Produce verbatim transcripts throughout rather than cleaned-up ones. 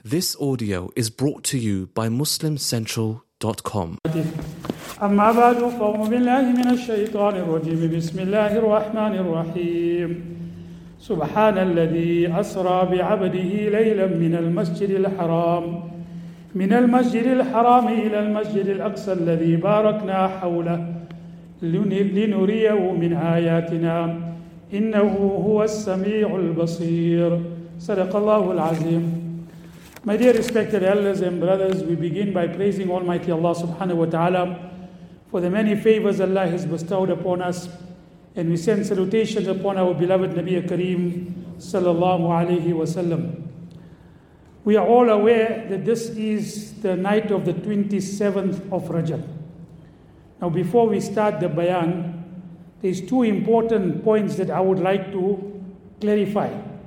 This audio is brought to you by muslim central dot com. أما بعد فأعوذ بالله من الشيطان الرجيم بسم الله الرحمن الرحيم سبحان الذي أسرى بعبده ليلا من المسجد الحرام من المسجد الحرام إلى المسجد الأقصى الذي باركنا حوله لنريه من آياتنا إنه هو السميع البصير صدق الله العظيم. My dear respected elders and brothers, we begin by praising Almighty Allah subhanahu wa ta'ala for the many favors Allah has bestowed upon us, and we send salutations upon our beloved Nabi Kareem sallallahu alayhi wa sallam. We are all aware that this is the night of the twenty-seventh of Rajab. Now before we start the bayan, there's two important points that I would like to clarify.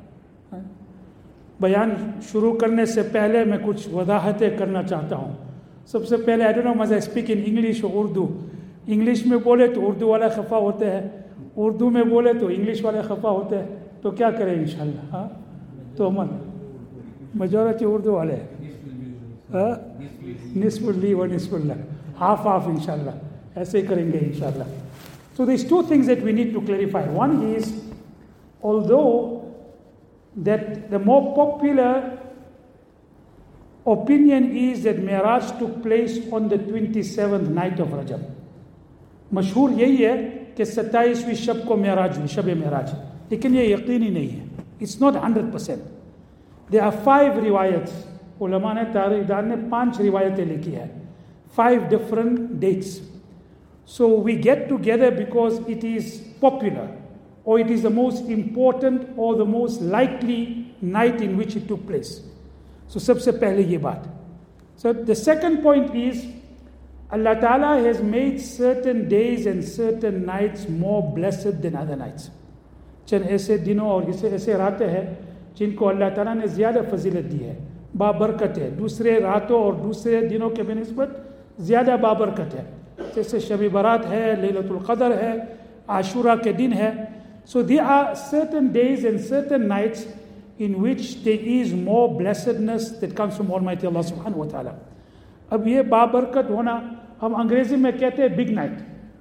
बयान शुरू करने से पहले मैं कुछ वजाहतें करना चाहता हूँ. सबसे पहले I don't know much speak in English और उर्दू. इंग्लिश में बोले तो उर्दू वाला खफा होते हैं, उर्दू में बोले तो इंग्लिश वाले खफा होते हैं. तो क्या करें इंशाल्लाह. हाँ तो मन मेजॉरिटी उर्दू वाले हैं. निस्फुल्ली व निस्फुल्ला, हाफ हाफ इंशाल्लाह ऐसे ही करेंगे इंशाल्लाह. So there's two things that we need to clarify. One is, although that the more popular opinion is that Miraj took place on the twenty-seventh night of Rajab. मशहूर यही है कि सत्ताईसवीं शब को मेराज हुई, शब मेराज, लेकिन ये यकीनी नहीं है. It's not one hundred percent. There are five riwayats. उलमा ने तारीखदान ने पांच रिवायतें लिखी है, five different dates. So we get together because it is popular, or it is the most important or the most likely night in which it took place. So सबसे पहले ये बात. So the second point is, Allah Ta'ala has made certain days and certain nights more blessed than other nights. चंद ऐसे दिनों और ऐसे ऐसे रातें हैं जिनको अल्लाह ताला ने ज़्यादा फजीलत दी है, बाबरकत है. दूसरे रातों और दूसरे दिनों के बिनिस्बत ज़्यादा बाबरकत है. जैसे शब बारात है, लैलतुल क़द्र है, आशूरा के दिन है. So there are certain days and certain nights in which there is more blessedness that comes from Almighty Allah subhanahu wa ta'ala. अब ये बाबरकत होना, हम अंग्रेजी में कहते हैं बिग नाइट,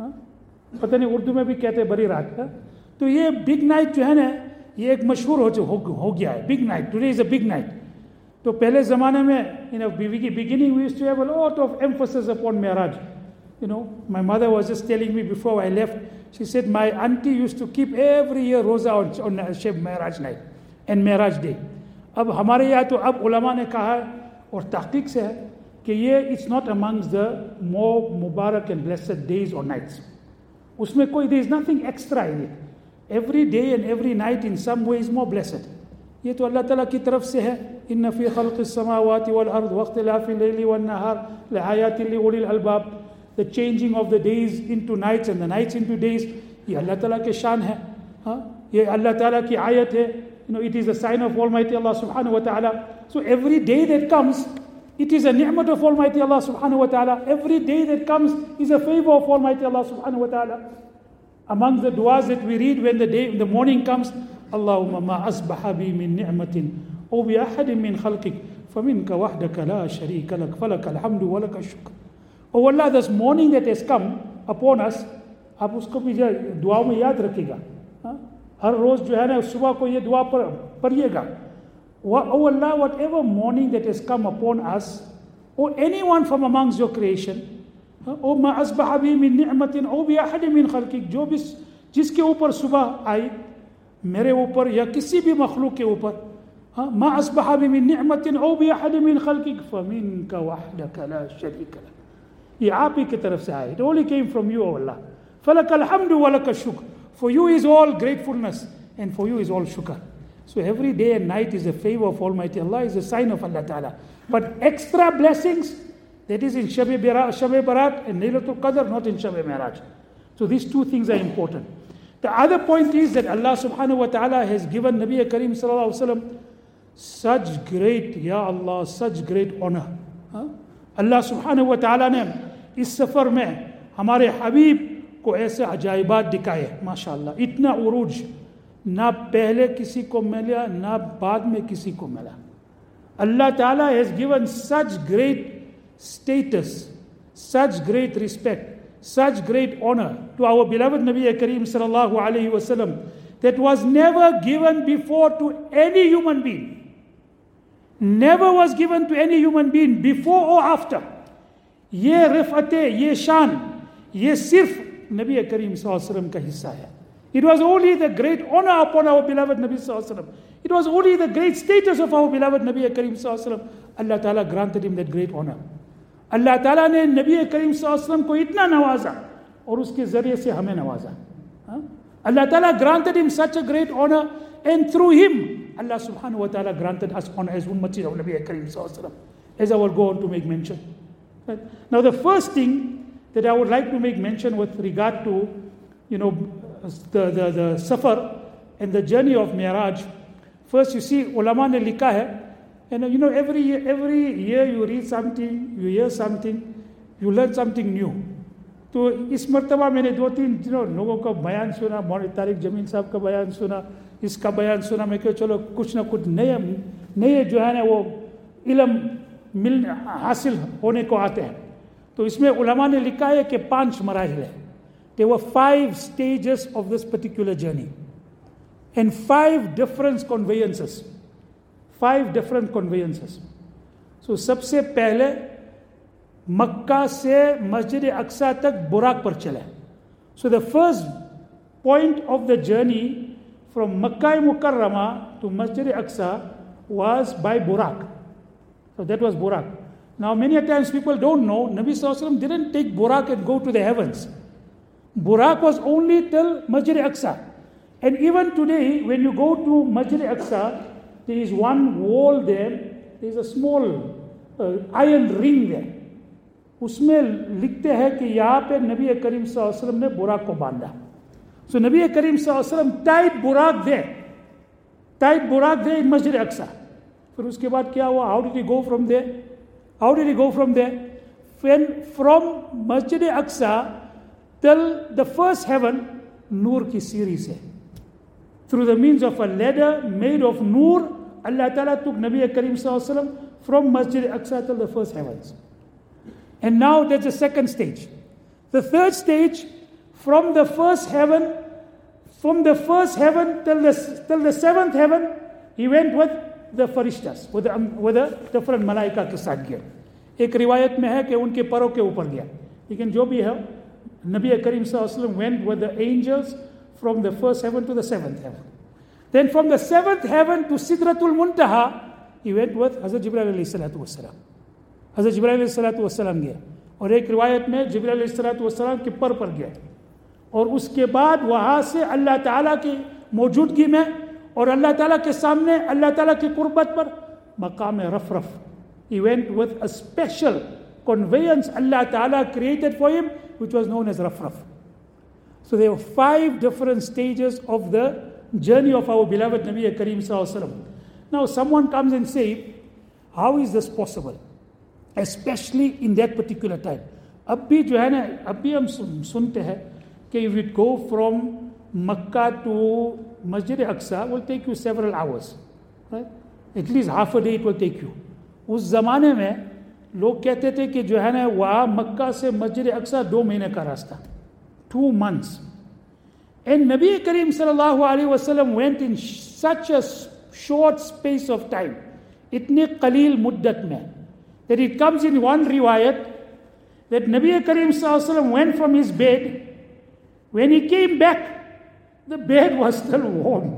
पता नहीं उर्दू में भी कहते हैं बड़ी रात. तो ये बिग नाइट जो है ना, ये एक मशहूर हो, हो, हो गया है. Big night, today is a big night. तो पहले ज़माने में in beginning we used to have a lot of emphasis upon Meraj. You know, my mother was just telling me before I left, she said my auntie used to keep every year roza on, on Shab Mehraj night and Mehraj day. अब हमारे यहाँ तो अब उलमा ने कहा और तहकीक से है कि ये it's not amongst the more mubarak and blessed days or nights. उसमें कोई there is nothing extra in it. Every day and every night in some way is more blessed. ये तो अल्लाह ताला की तरफ से है. इन्न फी खल्क़िस समावाति वल अर्द वख्तिलाफ़िल लैलि one Nahar लआयातिन लिउलिल अलबाब. The changing of the days into nights and the nights into days, ये अल्लाह ताला के शान है. हाँ, ये अल्लाह ताला की आयत है. You know, it is a sign of Almighty Allah subhanahu wa ta'ala. So every day that comes, it is a ni'mat of Almighty Allah subhanahu wa ta'ala. Every day that comes is a favor of Almighty Allah subhanahu wa ta'ala. Among the du'as that we read when the day, the morning comes, Allahumma ma asbaha bi min ni'matin aw bi ahadin min khalqik faminka wahdaka la sharika lak falaka alhamdu wa laka shukr. Oh Allah, this morning that has come upon us, आप उसको भी दुआओं में याद रखिएगा. हर रोज़ जो है ना सुबह को ये दुआ पर पढ़िएगा. Oh Allah, whatever morning that has come upon us, or anyone from amongst your creation, oh ma asbaha bi min ni'matin aw bi ahadin min khalqik, जो भी जिसके ऊपर सुबह आई, मेरे ऊपर या किसी भी मखलूक के ऊपर, ma asbaha bi min ni'matin aw bi ahadin min khalqik faminka wahdaka la sharika lak. ये आप ही की तरफ से आए. It only came from you, O Allah. فَلَكَ الْحَمْدُ وَلَكَ الشُّكْرُ. For you is all gratefulness and for you is all shukr. So every day and night is a favor of Almighty Allah, is a sign of Allah Ta'ala. But extra blessings, that is in Shab Barat and Laylatul Qadr, not in Shab Miraj. So these two things are important. The other point is that Allah subhanahu wa ta'ala has given Nabi Kareem sallallahu alaihi wasallam such great, Ya Allah, such great honor. Huh? अल्लाह सुब्हानहू व तआला ने इस सफ़र में हमारे हबीब को ऐसे अजाइबात दिखाए. माशाअल्लाह, इतना उरूज ना पहले किसी को मिला ना बाद में किसी को मिला. Allah Ta'ala has given such great status, such great respect, such great honor to our beloved Nabi Kareem sallallahu alayhi wasallam that was never given before to any human being. Never was given to any human being before or after. Ye rifate, ye shan, ye sirf Nabi Kareem sallallahu alayhi wasallam ka hissa hai. It was only the great honor upon our beloved Nabi sallallahu alayhi wasallam. It was only the great status of our beloved Nabi Kareem sallallahu alayhi wasallam. Allah Ta'ala granted him that great honor. Allah Ta'ala ने नबी करीम सल्लल्लाहु अलैहि वसल्लम को इतना नवाजा और उसके जरिए से हमें नवाजा. Allah Ta'ala granted him such a great honor, and through him Allah subhanahu wa ta'ala granted us honor as ummati of Nabi Kareem sallallahu alaihi wasallam, as I will go on to make mention. Right? Now the first thing that I would like to make mention with regard to, you know, the, the, the safar and the journey of Mi'raj. First you see ulama ne likha hai, and you know every year, every year you read something, you hear something, you learn something new. तो इस मर्तबा मैंने दो तीन दिनों लोगों का बयान सुना, मौलाना तारिक जमीन साहब का बयान सुना, इसका बयान सुना. मैं क्यों चलो कुछ ना कुछ नए नए जो है ना वो इल्म मिल हासिल होने को आते हैं. तो इसमें उलमा ने लिखा है कि पांच मराहिल है. There were five stages of this particular journey and five different conveyances. Five different conveyances. So सबसे पहले मक्का से मस्जिद अक्सा तक बुराक पर चले. So the first point of the journey from Makkah Mukarrama to Masjid Aqsa was by Burak. So that was Burak. Now many times people don't know, Nabi Sallallahu Alaihi Wasallam didn't take Burak and go to the heavens. Burak was only till Masjid Aqsa. And even today when you go to Masjid Aqsa, there is one wall there, there is a small uh, iron ring there. उसमें लिखते हैं कि यहाँ पे नबी करीम सल्लल्लाहु अलैहि वसल्लम ने बुराक को बांधा. So नबी करीम सल्लल्लाहु अलैहि वसल्लम tied बुराक there, tied बुराक there in मस्जिद अक्सा. फिर उसके बाद क्या हुआ? How did he go from there? How did he go from there? When from Masjid Aqsa till the first heaven, Noor की series है. Through the means of a ladder made of Noor, Allah Ta'ala took Nabi Kareem Sallallahu Alaihi Wasallam from Masjid Aqsa till the first heavens. And now there's a second stage. The third stage, from the first heaven, from the first heaven till the, till the seventh heaven, he went with the farishtas, with the, with the different malaika के साथ गया. एक रिवायत में है कि उनके परों के ऊपर गया. लेकिन जो भी है, Nabi Kareem Sallallahu Alaihi Wasallam went with the angels from the first heaven to the seventh heaven. Then from the seventh heaven to Sidratul Muntaha, he went with Hazrat Jibreel alayhi salatu wassalam. हज़रत जिब्राइल अलैहिस्सलातु वस्सलाम गया, और एक रिवायत में जिब्राइल अलैहिस्सलातु वस्सलाम के पर पर गया, और उसके बाद वहाँ से अल्लाह ताला की मौजूदगी में और अल्लाह ताला के सामने अल्लाह ताला की कुर्बत पर मकाम रफ़रफ़. He went with a special conveyance Allah Ta'ala created for him, which was known as Rafraf. So there were five different stages of the journey of our beloved Nabi Kareem Sallallahu Alaihi Wasallam. Now someone comes and say, how is this possible? Especially in that particular time. अब भी जो है ना, अब भी हम सुनते हैं कि if you go from Makkah to Masjid Aqsa will take you several hours, right? At least half a day it will take you. उस ज़माने में लोग कहते थे कि जो है ना वहाँ मक्का से मस्जिद अक्सा दो महीने का रास्ता, two months. And Nabi Kareem sallallahu alaihi wasallam went in such a short space of time, इतने कलील मुद्दत में, that it comes in one riwayat that Nabi Kareem sallallahu alaihi wasallam went from his bed. When he came back, the bed was still warm.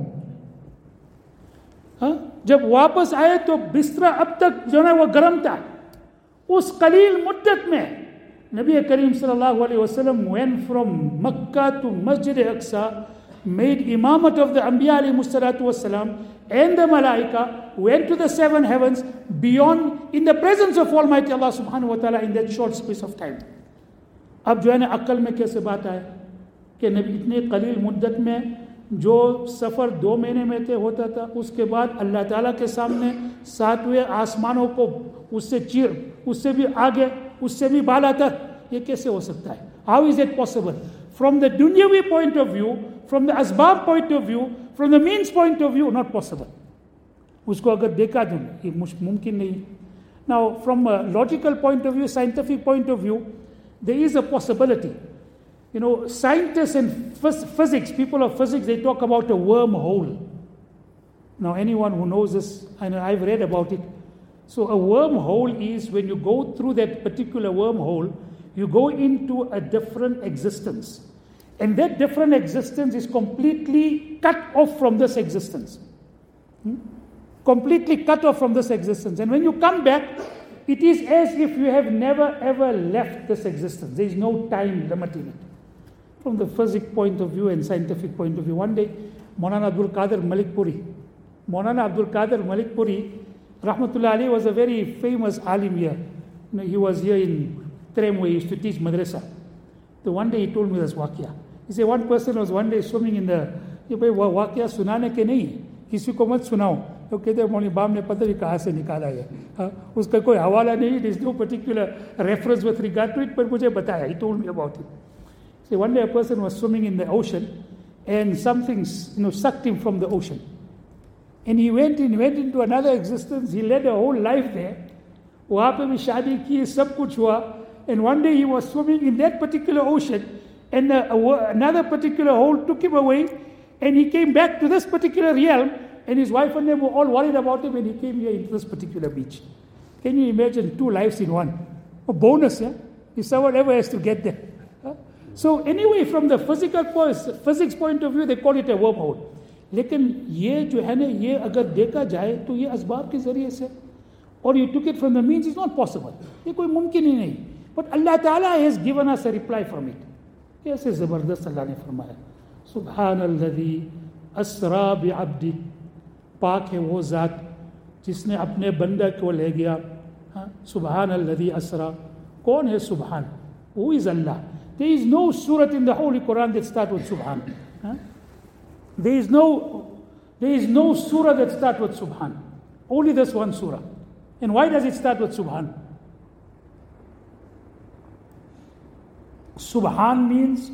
हाँ? जब वापस आए तो बिस्तरा अब तक जो है वो गर्म था. उस कलील मुद्दत में नबी करीम सल्लल्लाहु अलैहि वसल्लम went from Makkah to Masjid Aqsa, made imamat of the Anbiya alayhi salatu wasalam and the Malaika, went to the seven heavens beyond, in the presence of Almighty Allah subhanahu wa ta'ala in that short space of time. अब जो है ना अक्ल में कैसे बात आए कि नबी इतने कलील मुद्दत में जो सफ़र दो महीने में थे होता था, उसके बाद अल्लाह ताला के सामने सातवें आसमानों को उससे चीर, उससे भी आगे, उससे भी बाला तक, ये कैसे हो सकता है? How is it possible? From the dunyawi point of view, from the asbab point of view, from the means point of view, not possible. उसको अगर देखा तो ये मुमकिन नहीं है. Now, from a logical point of view, scientific point of view, there is a possibility. You know, scientists and phys- physics, people of physics, they talk about a wormhole. Now, anyone who knows this, I know I've read about it. So, a wormhole is when you go through that particular wormhole, you go into a different existence. And that different existence is completely cut off from this existence. Hmm? Completely cut off from this existence. And when you come back, it is as if you have never ever left this existence. There is no time limit in it. From the physics point of view and scientific point of view, one day, Maulana Abdul Qadir Malik Puri, Maulana Abdul Qadir Malik Puri, Rahmatullah Ali, was a very famous alim here. You know, he was here in Tremway, he used to teach madrasa. So one day he told me this waqia. He said one person was one day swimming in the, ये भाई वाक़या सुनाने के नहीं, किसी को मत सुनाओ. तो कहते हैं मौलवी बाम ने पता नहीं कहाँ से निकाला है, उसका कोई हवाला नहीं, there is no particular reference with regard to it, पर मुझे बताया, he told me about it. So one day a person was swimming in the ocean and something, you know, sucked him from the ocean. And he went in, went into another existence, he led a whole life there. वहाँ पे भी शादी की, सब कुछ हुआ. And one day he was swimming in that particular ocean and uh, another particular hole took him away and he came back to this particular realm and his wife and them were all worried about him and he came here into this particular beach. Can you imagine two lives in one? A bonus, yeah? If someone ever has to get there. Huh? So anyway, from the physical point, physics point of view, they call it a wormhole. लेकिन ये जो है ना, ये अगर देखा जाए तो ये असबाब के ज़रिए से, or you took it from the means, is not possible. ये कोई मुमकिन ही नहीं. But Allah Ta'ala has given us a reply from it. कैसे ज़बरदस्त अल्लाह ने फरमाया, सुब्हानल्लज़ी अस्रा बिअब्दी, पाक है वो ज़ात जिसने अपने बंदा को ले गया. सुब्हानल्लज़ी अस्रा, कौन है Subhan? Who is Allah? There is no surah in the Holy Quran that starts with Subhan. Huh? There is no, there is no surah that starts with Subhan. Only this one surah. And why does it start with Subhan? Subhan means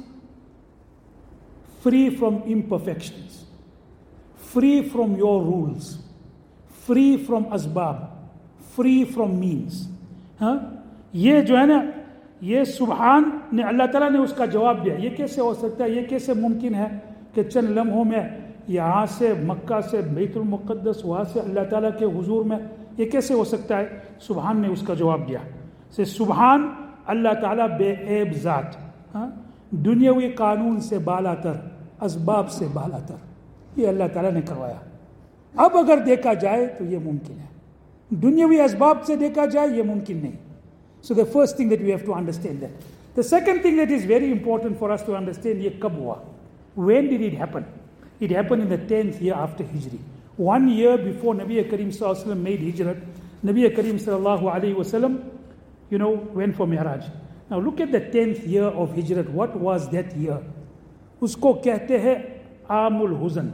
free from imperfections, free from your rules, free from asbab, free from means. हाँ? ये जो है ना, ये सुबहान ने अल्लाह ताला ने उसका जवाब दिया. ये कैसे हो सकता है, ये कैसे मुमकिन है कि चंद लम्हों में यहाँ से मक्का से बैतुल मुक़द्दस, वहाँ से अल्लाह ताला के हुजूर में, ये कैसे हो सकता है? सुबहान ने उसका जवाब दिया. से सुबहान अल्लाह ताला बेऐब ज़ात, हाँ, दुनियावी कानून से बालातर, असबाब से बालातर, ये अल्लाह ताला ने करवाया. अब अगर देखा जाए तो ये मुमकिन है, दुनियावी असबाब से देखा जाए ये मुमकिन नहीं. So the first thing that we have to understand that. The second thing that is very important for us to understand, ये कब हुआ? When did it happen? It happened in the tenth year after Hijri. One year before Nabi Karim Sallallahu Alaihi Wasallam made Hijrat, Nabi Karim Sallallahu Alaihi Wasallam, you know, went for Mi'raj. Now look at the tenth year of Hijrat. What was that year? Usko कहते हैं Amul Huzan.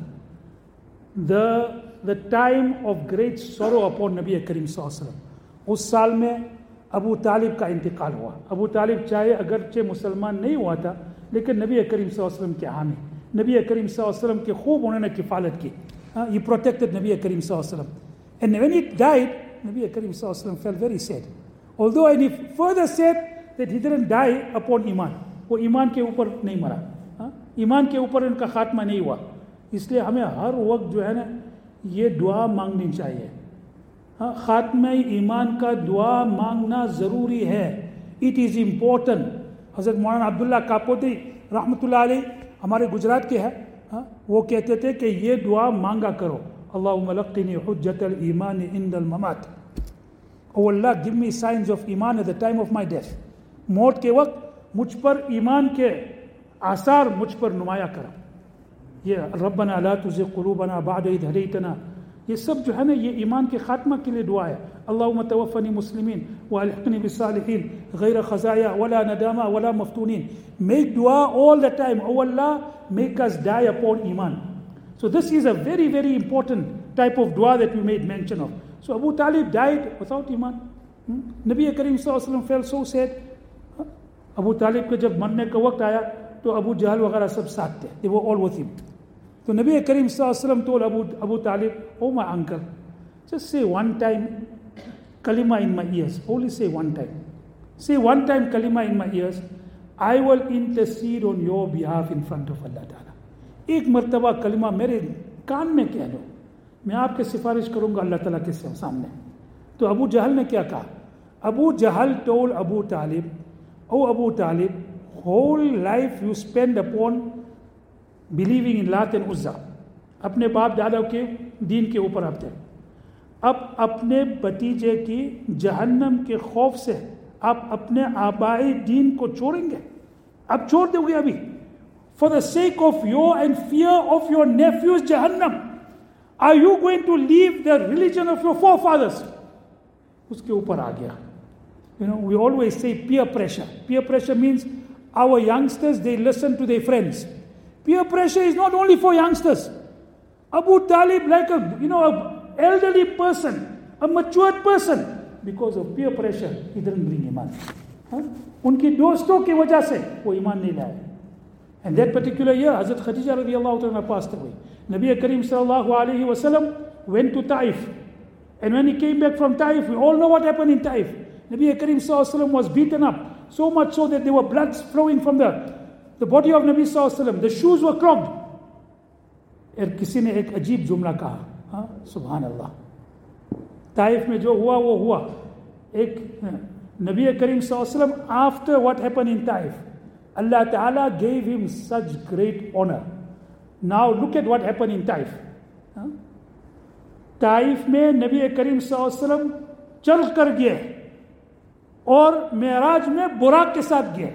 The, the time of great sorrow upon Nabi Karim Sallallahu Alaihi Wasallam. उस साल में अबू तालिब का इंतकाल हुआ. अबू तालिब चाहे अगरचे मुसलमान नहीं हुआ था, लेकिन नबी करीम सल्लल्लाहु अलैहि वसल्लम के हामी, नबी करीम सल्लल्लाहु अलैहि वसल्लम के खूब उन्होंने किफ़ालत की. He protected नबी करीम सल्लल्लाहु अलैहि वसल्लम. And when he died, नबी करीम सल्लल्लाहु अलैहि वसल्लम felt very sad. Although and he further said that he didn't die upon iman, वो ईमान के ऊपर नहीं मरा, ईमान के ऊपर उनका खात्मा नहीं हुआ. इसलिए हमें हर वक्त जो है ना, ये दुआ मांगनी चाहिए. हाँ, खात्मे ईमान का दुआ मांगना ज़रूरी है. It is important. हज़रत मौलाना अब्दुल्ला कापोती रहमतुल्लाह अलैह हमारे गुजरात के हैं. हाँ, वो कहते थे कि ये दुआ मांगा करो, अल्लाहुम्मा लक़्क़िनी हुज्जतल ईमान इंदल ममात. O Allah, give me science of ईमान at the time of my death. मौत के वक्त मुझ पर ईमान के आसार मुझ पर नुमाया करो. ये रब्बना ला तुज़िग़ क़ुलूबना बअद इज़ हदयतना, ये सब जो है ना, ये ईमान के खात्मा के लिए दुआ है. अल्लाहुम्मा तवफ़्फ़नी मुस्लिमीन व अलहिक़नी बिस्सालिहीन गैर ख़ज़ाया वला नदामा वला मफ़्तूनीन. Make dua all the time. Oh Allah, make us die upon iman. So this is a very very important type of dua that we made mention of. So Abu Talib died without iman. hmm? Nabi Karim Sallallahu Alaihi Wasallam felt so sad. Abu Talib के जब मरने का वक्त आया तो अबू जहल वगैरह सब साथ थे. They were all with him. So Nabi Karim Sallallahu Alaihi Wasallam told Abu, Abu Talib, oh my uncle, Just say one time kalima in my ears. Only say one time. Say one time kalima in my ears. I will intercede on your behalf in front of Allah Ta'ala. एक मरतबा कलिमा मेरे कान में कह दो, मैं आपके सिफारिश करूंगा अल्लाह ताला के सामने. तो अबू जहल ने क्या कहा? Abu Jahal told Abu Talib, "Oh Abu Talib, whole life you spend upon believing in Lat and Uzza. अपने बाप दादा के दीन के ऊपर आप थे. अब अपने भतीजे की जहन्नम के खौफ से आप अपने आबाई दीन को छोड़ेंगे? अब छोड़ दोगे अभी? For the sake of your and fear of your nephew's Jahannam, are you going to leave the religion of your forefathers?" उसके ऊपर आ गया. You know, we always say peer pressure. Peer pressure means our youngsters, they listen to their friends. Peer pressure is not only for youngsters. Abu Talib, like a, you know, a elderly person, a matured person, because of peer pressure, he didn't bring iman. Huh? उनकी दोस्तों की वजह से वो ईमान नहीं लाए. And that particular year, Hazrat Khadija radiallahu ta'ala passed away. Nabi Kareem sallallahu alayhi wa sallam went to Taif. And when he came back from Taif, we all know what happened in Taif. Nabi Kareem sallallahu alayhi wa sallam was beaten up, so much so that there were bloods flowing from the, the body of Nabi sallallahu alayhi wa sallam. The shoes were clogged. और किसी ने एक अजीब जुमला कहा, हाँ, सुभान अल्लाह. Taif में जो हुआ वो हुआ. एक नबी करीम सल्लल्लाहु अलैहि वसल्लम, after what happened in Taif, Allah Ta'ala gave him such great honor. Now look at what happened in Taif. हाँ? ताइफ में नबी करीम सल्लल्लाहु अलैहि वसल्लम चल कर गए और मेराज में बुराक के साथ गए,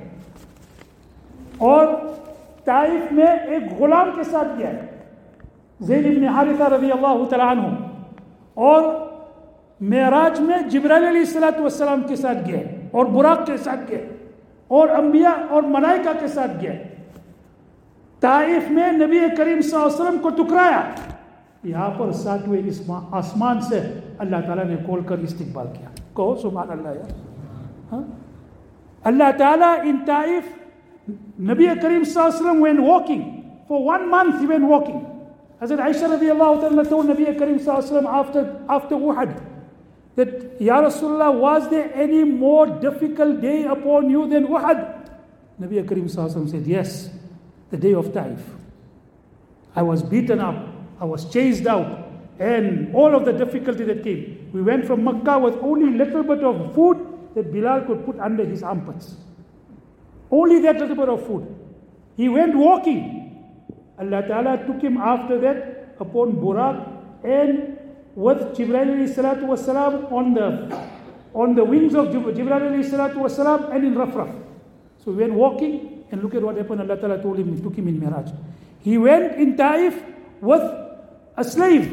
और ताइफ में एक गुलाम के साथ गए, ज़ैद इब्न हारिसा रज़ियल्लाहु तआला अन्हु, और मेराज में जिब्राइल अलैहिस्सलातु वस्सलाम के साथ गए, और बुराक के साथ गए, और अंबिया और मलाइका के साथ गए. ताइफ में नबी करीम सल्लल्लाहु अलैहि वसल्लम को टुकराया. यहाँ पर सातवें आसमान से अल्लाह ताला ने खोल कर इस्तिकबाल किया. कहो सुभान अल्लाह यार. हाँ? अल्लाह ताला इन ताइफ, नबी करीम सल्लल्लाहु अलैहि वसल्लम went walking for one month. He went walking. Hazrat Aisha radiallahu ta'ala told Nabi Kareem sallallahu alaihi wasallam after, after Uhud that, Ya Rasulullah, was there any more difficult day upon you than Uhud? Nabi Kareem sallallahu alaihi wasallam said, yes, the day of Taif. I was beaten up, I was chased out, and all of the difficulty that came. We went from Makkah with only little bit of food that Bilal could put under his armpits. Only that little bit of food. He went walking. Allah Ta'ala took him after that upon Buraq and with Jibreel alayhi salatu wasalam on the, on the wings of Jibreel alayhi salatu wasalam and in Rafraf. So he went walking, and look at what happened. Allah Ta'ala told him, he took him in Miraj. He went in Taif with a slave.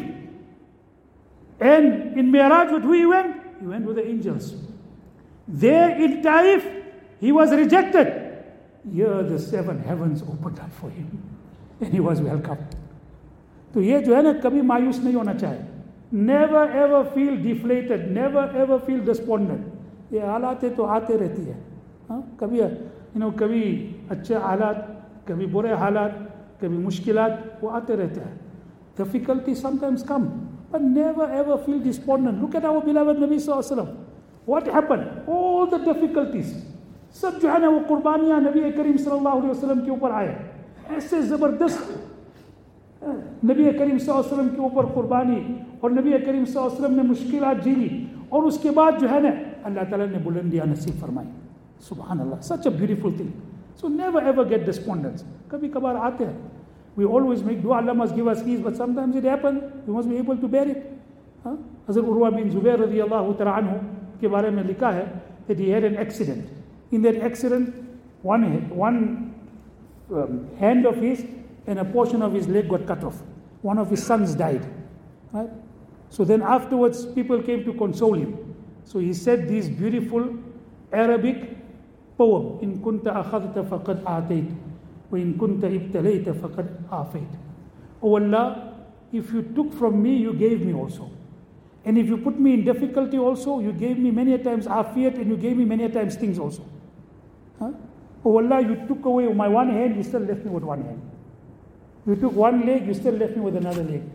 And in Miraj, with who he went? He went with the angels. There in Taif, he was rejected. Here the seven heavens opened up for him. And he was welcome. तो ये जो है ना, कभी मायूस नहीं होना चाहिए. Never ever feel deflated. Never ever feel despondent. ये हालात है तो आते रहती है. हाँ, कभी you know, कभी अच्छे हालात, कभी बुरे हालात, कभी मुश्किलात, वो आते रहते हैं. Difficulties sometimes come, but never ever feel despondent. Look at our beloved Nabi sallallahu alaihi wasallam. What happened? All the difficulties, सब जो है ना वो कुर्बानियाँ नबी करीम सल्लल्लाहु अलैहि वसल्लम के ऊपर आए. ऐसे ज़बरदस्त नबी करीम सल्लल्लाहु अलैहि वसल्लम के ऊपर कुर्बानी, और नबी करीम सल्लल्लाहु अलैहि वसल्लम ने मुश्किलात झेली, और उसके बाद जो है ना अल्लाह ताला ने बुलंदियाँ नसीब फरमाई. सुभान अल्लाह, such a beautiful thing. So never ever get despondent. कभी कभार आते हैं. We always make dua, Allah must give us ease, but sometimes it happens. We must be able to bear it. हज़रत उर्वा बिन ज़ुबैर रज़ियल्लाहु तआला अन्हु के बारे में लिखा है that he had an accident. In that accident, one one Um, hand of his and a portion of his leg got cut off. One of his sons died. Right? So then afterwards, people came to console him. So he said this beautiful Arabic poem: "In kunta akhadta faqad a'tayt, wa in kunta ibtalayta faqad afayt." Oh Allah, if you took from me, you gave me also. And if you put me in difficulty also, you gave me many a times afiyat, and you gave me many a times things also. Huh? Oh Allah, you took away my one hand, you still left me with one hand. You took one leg, you still left me with another leg.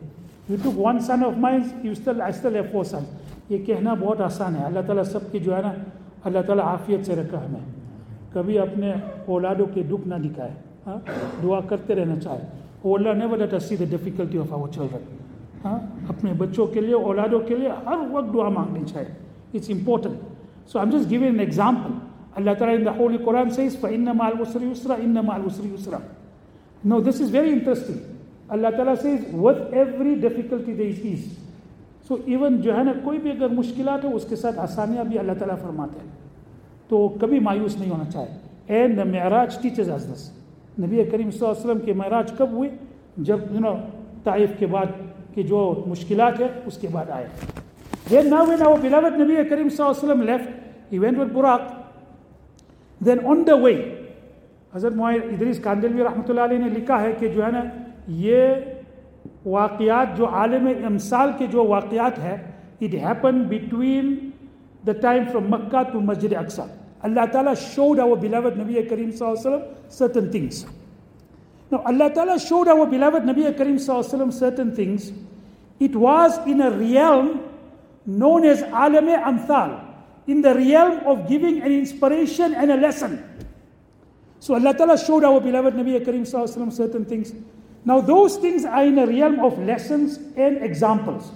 You took one son of mine, you still, I still have four sons. ये कहना बहुत आसान है. अल्लाह ताला सबकी जो है ना, अल्लाह ताला आफियत से रखा हमें. कभी अपने औलादों के दुख ना दिखाए. हाँ, दुआ करते रहना चाहिए. Oh Allah, never let us see the difficulty of our children. हाँ, अपने बच्चों के लिए, औलादों के लिए हर वक्त दुआ मांगनी चाहिए. It's important. So I'm just giving an example. Allah Ta'ala in the Holy Quran says, فَإِنَّ مَعَ الْعُسْرِ يُسْرًا إِنَّ مَعَ الْعُسْرِ يُسْرًا. Now this is very interesting. Allah Ta'ala says, with every difficulty there is ease. So even जो है ना कोई भी अगर मुश्किलात है उसके साथ आसानियाँ भी अल्लाह ताला फरमाते हैं. तो कभी मायूस नहीं होना चाहिए. And the Mi'raj teaches us this. नबी करीम सल्लल्लाहु अलैहि वसल्लम के मिराज कब हुए? जब यू नो ताइफ के बाद की जो मुश्किलात है उसके बाद आए. Then now when our beloved Nabi Karim sallallahu alaihi wasallam left, he went with Buraq. Then on the way, हज़रत मुअज़्ज़ इदरीस कांदलवी रहमतुल्लाह अलैह ने लिखा है कि जो है ना ये वाक़यात जो आलम अमसाल के जो वाक़यात है, it happened between the time from Makkah to Masjid Aqsa. Allah Ta'ala showed our beloved Nabi Karim sallallahu alaihi wasallam certain things. Now Allah Ta'ala showed our beloved Nabi Karim sallallahu alaihi wasallam certain things. It was in a realm known as Alam Amthal, in the realm of giving an inspiration and a lesson. So Allah Ta'ala showed our beloved Nabi Karim sallallahu alaihi wasallam certain things. Now those things are in a realm of lessons and examples.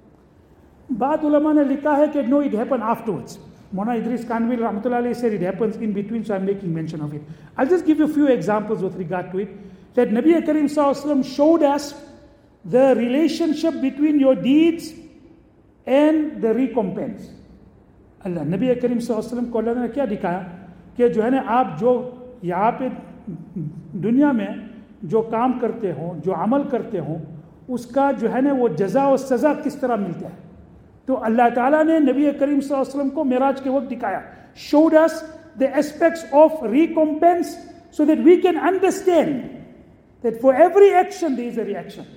Baad ulama ne likha hai कि no, it happened afterwards. Mona Idris Kanwil Rahmatullah Alayhi said it happens in between, so I'm making mention of it. I'll just give you a few examples with regard to it. That Nabi Karim sallallahu alaihi wasallam showed us the relationship between your deeds and the recompense. Allah Nabi Karim sallallahu alaihi wasallam को अल्लाह ने क्या दिखाया कि जो है ना आप जो यहाँ पे दुनिया में जो काम करते हो, जो अमल करते हो, उसका जो है ना वो जज़ा और सज़ा किस तरह मिलता है. तो अल्लाह ताला ने नबी करीम सल्लल्लाहु अलैहि वसल्लम को मेराज के वक्त दिखाया. Showed us the aspects of recompense so that we can understand that for every action there is a reaction.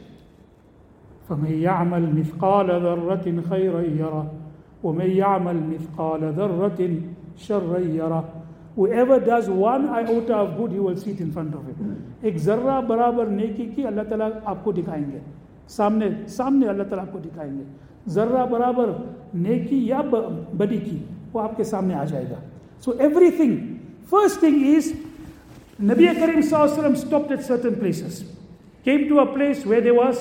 فَمَنْ يَعْمَلْ مِثْقَالَ ذَرَّةٍ خَيْرًا يَرَهُ وَمَنْ يَعْمَلْ مِثْقَالَ ذَرَّةٍ شَرًّا يَرَهُ. Whoever does one iota of good, he will see it in front of him. एक जर्रा बराबर नेकी की अल्लाह ताला आपको दिखाएंगे सामने सामने अल्लाह ताला आपको दिखाएंगे. जर्रा बराबर नेकी या बदी की वो आपके सामने आ जाएगा. So everything, first thing is Nabi Karim sallallahu alaihi wasallam stopped at certain places, came to a place where there was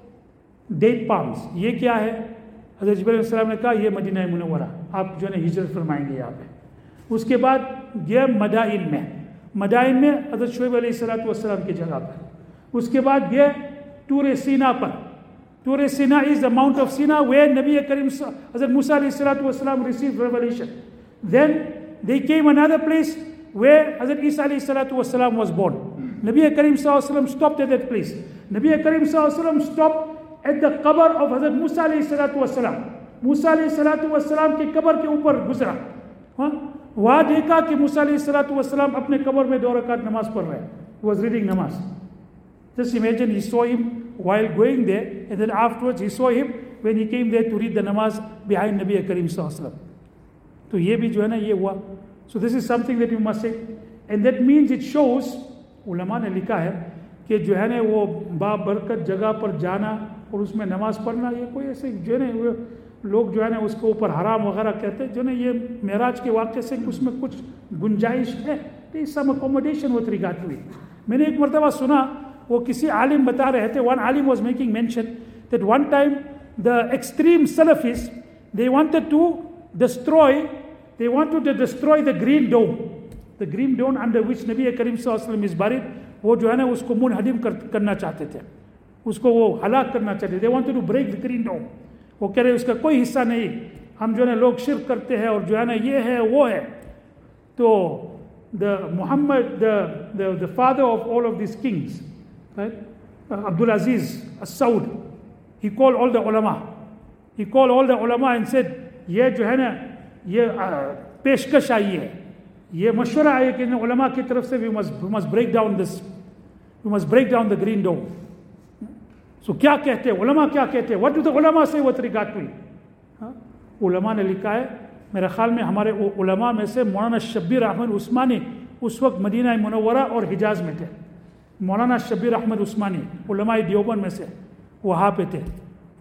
date palms. ये क्या है? हज़रत जिब्रील अलैहिस्सलाम ने कहा ये मदीना मुनव्वरा, आप जो है हिजरत फरमाएंगे यहाँ पे. उसके बाद गया मदाइन में, मदाइन में हज़रत शुएब अलैहिस्सलाम की जगह पर. उसके बाद गया टूर सीना पर. टूर सीना is the mount of Sina where Nabi Karim Hazrat Musa अलैहिस्सलाम received revelation. Then they came another place where Hazrat Isa अलैहिस्सलाम was born. Nabi Karim sallallahu stopped at that place. Nabi Karim sallallahu stopped at the qabr of Hazrat Musa अलैहिस्सलाम. Musa अलैहिस्सलाम के कब्र के ऊपर गुजरा. हाँ, वहाँ देखा कि मूसा अलैहिस्सलाम अपने कब्र में दो रकात नमाज पढ़ रहे हैं. He was reading namaz. Just imagine, he saw him while going there, and then afterwards he saw him when he came there to read the namaz behind Nabi Karim sallallahu alaihi wasallam. तो ये भी जो है ना ये हुआ. So this is something that you must say, and that means it shows, उलमा ने लिखा है कि जो है ना वो बाबरकत जगह पर जाना और उसमें नमाज पढ़ना, ये कोई ऐसे जो है ना लोग जो है ना उसको ऊपर हराम वगैरह कहते हैं, जो ना ये मेराज के वाक़े से उसमें कुछ गुंजाइश है. Some accommodation with regard to it. मैंने एक मरतबा सुना, वो किसी आलिम बता रहे थे, वन आलिम was making mention that one time the extreme Salafis they wanted to destroy they wanted to destroy the green dome, the green dome under which नबी करीम सल्लल्लाहु अलैहि वसल्लम इज बरीड. वो जो है ना उसको मुनहदिम कर, करना चाहते थे, उसको वो हलाक करना चाहते थे. They wanted to break the green dome. वो कह रहे उसका कोई हिस्सा नहीं, हम जो है लोग शिर्क करते हैं और जो है ना ये है वो है. तो the Mohammed the the father of all of this kings, Abdul Aziz Al Saud, he call all the उलमा, ही कॉल ऑल द उलमा एंड सेड ये जो है ना ये पेशकश आई है, ये मशवरा है कि उलमा की तरफ से we must we must break down this, we must break down the green dome. So so, क्या कहते हैं उलमा, क्या कहते हैं, व्हाट डू द उलमा से विद रिगार्ड टू इट? उलमा ने लिखा है, मेरे ख्याल में हमारे उलमा में से मौलाना शब्बीर अहमद उस्मानी उस वक्त मदीना मुनव्वरा और हिजाज में थे. मौलाना शब्बीर अहमद उस्मानी उलमा देवबंद में से वहाँ पे थे.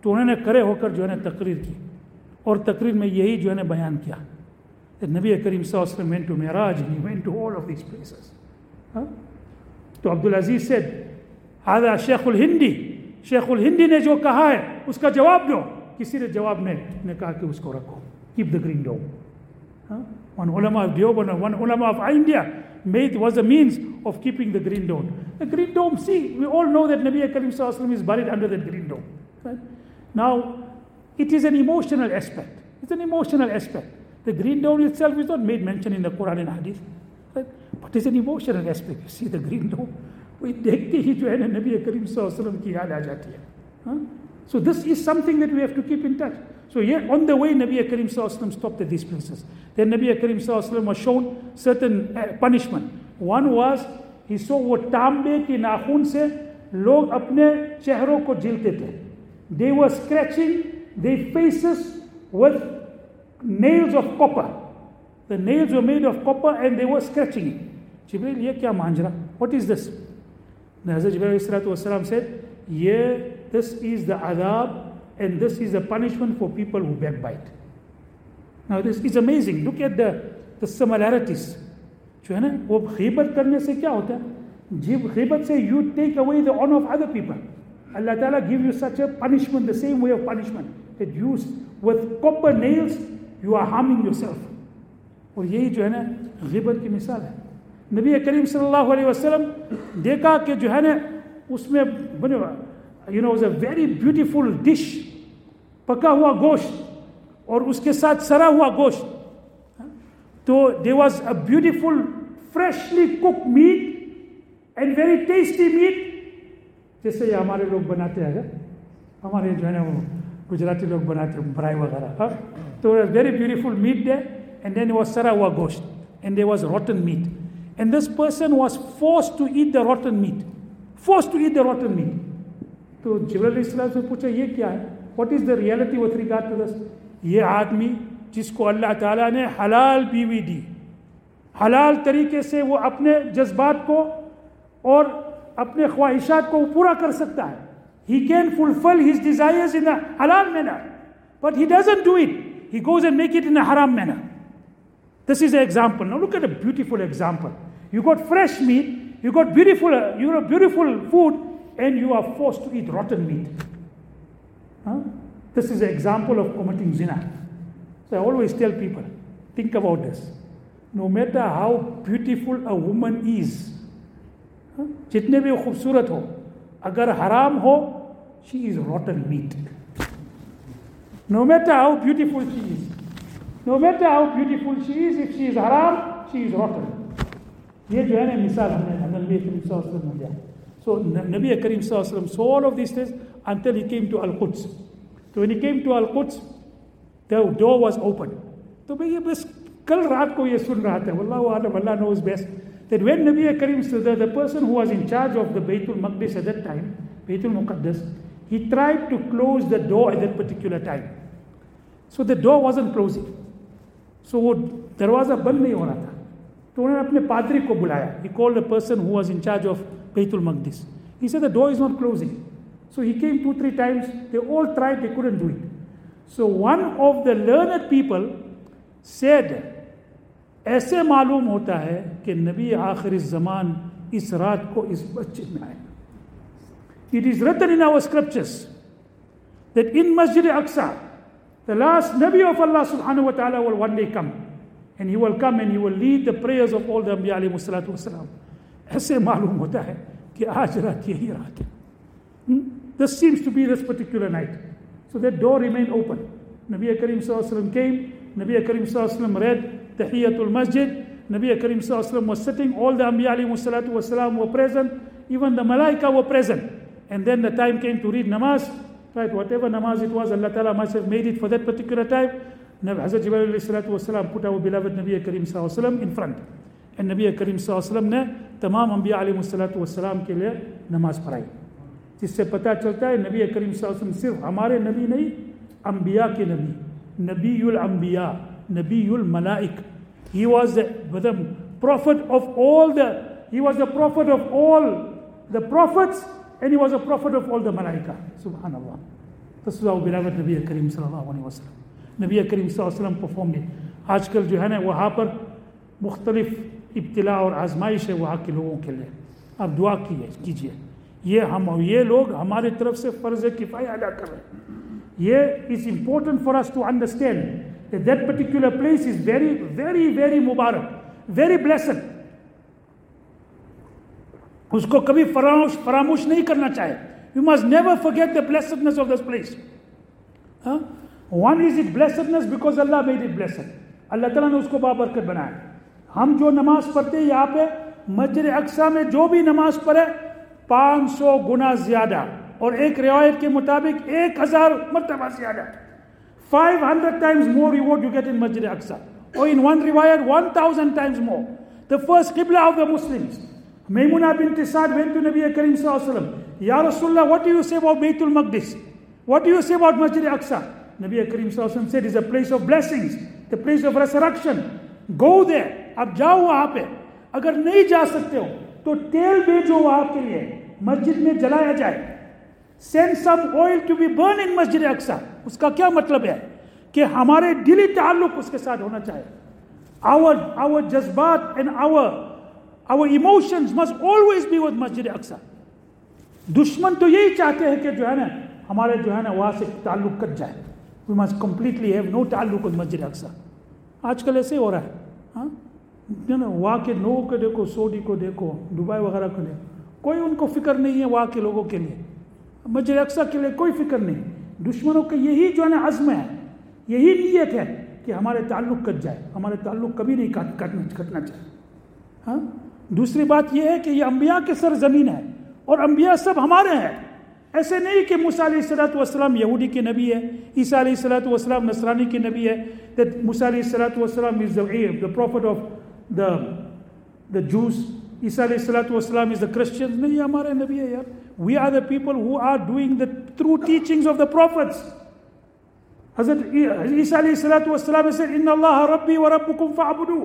तो उन्होंने खड़े होकर जो है ना तकरीर की, और तकरीर में यही जो है ना बयान किया, नबी करीम सल्लल्लाहु अलैहि वसल्लम went to Mi'raj and he went to all of these places. हाँ? तो अब्दुल अजीज said, हादा शेखुल हिंदी, शेखुल हिंदी ने जो कहा है उसका जवाब दो. किसी ने जवाब ने, ने कहा कि उसको रखो, keep the green dome. हाँ? One ulama of Deoband, one ulama of India made was a means of keeping the green dome. The green dome, see, we all know that Nabi Karim Sallallahu Alaihi Wasallam is buried under that green dome. Right? Now, it is an emotional aspect. It's an emotional aspect. The green dome itself is not made mention in the Quran and Hadith. Right? But it's an emotional aspect. You see the green dome. We देखते ही जो है ना नबी करीम सल्लल्लाहु अलैहि वसल्लम की याद आ जाती है. हाँ? So this is something that we have to keep in touch. So yeah, on the way, Nabi Karim Sallallahu Alaihi Wasallam stopped at these places. Then Nabi Karim Sallallahu Alaihi Wasallam was shown certain uh, punishment. One was, he saw वो तांबे की नाखून से लोग अपने चेहरों को झिलते थे. They were scratching their faces with nails of copper. The nails were made of copper and they were scratching it. Jibreel, ये क्या मांजरा? What is this? Hazrat Jibreel Alayhi Wasallam said, yeah, this is the adab and this is the punishment for people who backbite. Now this is amazing. Look at the, the similarities. जो है ना वो ग़ीबत करने से क्या होता है? जब ग़ीबत से you take away the honor of other people. Allah Ta'ala give you such a punishment, the same way of punishment, that you with copper nails you are harming yourself. और यही जो है ना ग़ीबत की मिसाल है. नबी करीम सल्लल्लाहु अलैहि वसल्लम देखा कि जो है ना उसमें बने you know, was a very beautiful dish, पका हुआ गोश्त और उसके साथ सरा हुआ गोश्त. तो there was a beautiful freshly cooked meat and very tasty meat, जैसे ये हमारे लोग बनाते हैं, हमारे जो है ना वो गुजराती लोग बनाते हैं फ्राई वगैरह. तो very beautiful meat there, and then it was सरा हुआ गोश्त, and there was rotten meat, and this person was forced to eat the rotten meat, forced to eat the rotten meat. तो जिब्रील अलैहिस्सलाम से पूछा ये क्या है? What is the reality with regard to this? ये आदमी जिसको अल्लाह ताला ने हलाल बीवी दी, हलाल तरीके से वो अपने जज्बात को और अपने ख्वाहिशात को पूरा कर सकता है. He can fulfil his desires in a halal manner, but he doesn't do it. He goes and make it in a haram manner. This is an example. Now look at a beautiful example. You got fresh meat, you got beautiful you know beautiful food, and you are forced to eat rotten meat. Huh? This is an example of committing zina. So I always tell people, think about this. No matter how beautiful a woman is, जितने भी खूबसूरत हो, अगर हराम हो, she is rotten meat. No matter how beautiful she is, no matter how beautiful she is, if she is haram, she is rotten. ये जो है ना मिसाल हमने नबी करीम सल्लल्लाहु अलैहि वसल्लम दिया. So Nabi Karim Sallallahu Alaihi Wasallam saw all of these things until he came to Al-Quds. So when he came to Al-Quds, the door was open. तो भाई ये बस कल रात को ये सुन रहा था. Wallahu a'lam, Allah knows best. That when Nabi Karim, the, the person who was in charge of the Baytul Maqdis at that time, Baytul Muqaddas, he tried to close the door at that particular time. So the door wasn't closing. So वो दरवाज़ा बंद नहीं हो रहा था. तो उन्होंने अपने पादरी को बुलाया. He called the person who was in charge of Baytul Maqdis. He said the door is not closing. So he came two, three times. They all tried, they couldn't do it. So one of the learned people said, ऐसे मालूम होता है कि नबी आखिर ज़मान इस रात को इस मस्जिद में आए. It is written in our scriptures that in Masjid Aqsa, the last Nabi of Allah subhanahu wa ta'ala will one day come. And he will come and he will lead the prayers of all the Anbiya alayhi salatu wasalam. ऐसे मालूम होता है कि आज रात यही रात है. This seems to be this particular night. So that door remained open. Nabi Karim Sallallahu Alaihi Wasallam came. Nabi Karim Sallallahu Alaihi Wasallam read Tahiyatul Masjid. Nabi Karim Sallallahu Alaihi Wasallam was sitting. All the Anbiya alayhi salatu wasalam were present. Even the Malaika were present. And then the time came to read namaz. Right, whatever namaz it was, Allah Ta'ala must have made it for that particular time. Hazrat Jibreel alayhi salatu wasalam put our beloved Nabi Karim Sallallahu Alaihi Wasallam in front. And Nabi Karim Sallallahu Alaihi Wasallam ने तमाम अंबिया अलैहिस्सलातु वस्सलाम के लिए नमाज पढ़ाई. जिससे पता चलता है नबी करीम सल्लल्लाहु अलैहि वसल्लम सिर्फ हमारे नबी नहीं, अंबिया के नबी, नबीयुल अंबिया, नबीयुल मलाइक. He was the, the prophet of all the, he was the prophet of all the prophets, and he was a prophet of all the malaika. Subhanallah. तस्ला बिरावत नबी करीम सल्लल्लाहु अलैहि वसल्लम, नबी करीम सल्लल्लाहु अलैहि वसल्लम परफॉर्म किए। आजकल जो है ना वहाँ पर मुख्तलिफ इब्तिला और आजमाइश है वहाँ के लोगों के लिए, आप दुआ कीजिए कीजिए ये हम ये लोग हमारी तरफ से फ़र्ज़ किफ़ाया अदा कर रहे हैं। ये is important for us to understand that that particular place is very very very मुबारक, वेरी ब्लेसड। उसको कभी फरामोश फरामोश नहीं करना चाहिए। You must never forget the blessedness of this place. One is it blessedness because Allah made it blessed, Allah ताला ने उसको बाबरकत बनाया। हम जो नमाज पढ़ते हैं यहाँ पे मस्जिद अक्सा में, जो भी नमाज पढ़े पाँच सौ गुना ज्यादा, और एक रिवायत के मुताबिक एक हजार मरतबा ज्यादा, five hundred times more reward you get in Masjid Aqsa, और इन वन रिवायत one thousand times more. The first qibla of the Muslims, Maymuna bint Sa'd went to Nabi Karim sallallahu alaihi wasallam, Ya Rasulullah, what do you say about Baytul Maqdis? What do you say about Masjid Aqsa? Nabi Karim sallallahu alaihi wasallam said, it's a place of blessings, the place of resurrection. Go there. अब जाओ वहाँ पे, अगर नहीं जा सकते हो तो तेल भेजो वहाँ के लिए, मस्जिद में जलाया जाए। Send some oil to be burned in Masjid Aqsa. उसका क्या मतलब है कि हमारे दिली ताल्लुक उसके साथ होना चाहिए। Our our जज्बात and our Our emotions must always be with Masjid Aqsa. दुश्मन तो यही चाहते हैं कि जो है ना हमारे जो है ना वहाँ से ताल्लुक कट जाए। We must completely have no ताल्लुक with Masjid Aqsa. आजकल ऐसे हो रहा है, हाँ जो ना वहाँ के लोगों को देखो, सऊदी को देखो, दुबई वगैरह को देखो, कोई उनको फिक्र नहीं है वहाँ के लोगों के लिए, मस्जिद अक्सा के लिए कोई फिक्र नहीं। दुश्मनों का यही जो है ना अज़्म है, यही नीयत है कि हमारे ताल्लुक कट जाए, हमारे ताल्लुक कभी नहीं कट कटना कटना चाहिए। हाँ, दूसरी बात यह है कि ये अंबिया के सरजमीन है और अंबिया सब हमारे हैं। ऐसे नहीं कि मूसा अलैहिस्सलातु वस्सलाम यहूदी के नबी है, ईसा अलैहिस्सलातु वस्सलाम नसरानी के नबी है, दैट मूसा अलैहिस्सलातु वस्सलाम is the prophet of the the Jews, Isa अलैहिस्सलातु वस्सलाम इज द क्रिश्चियंस। नहीं, हमारे नबी है यार। We are the people who are doing the true teachings of the prophets. हज़रत ईसा अलैहिस्सलातु वस्सलाम ने सेड इन्नल्लाह रब्बी व रब्बुकुम फअबुदू,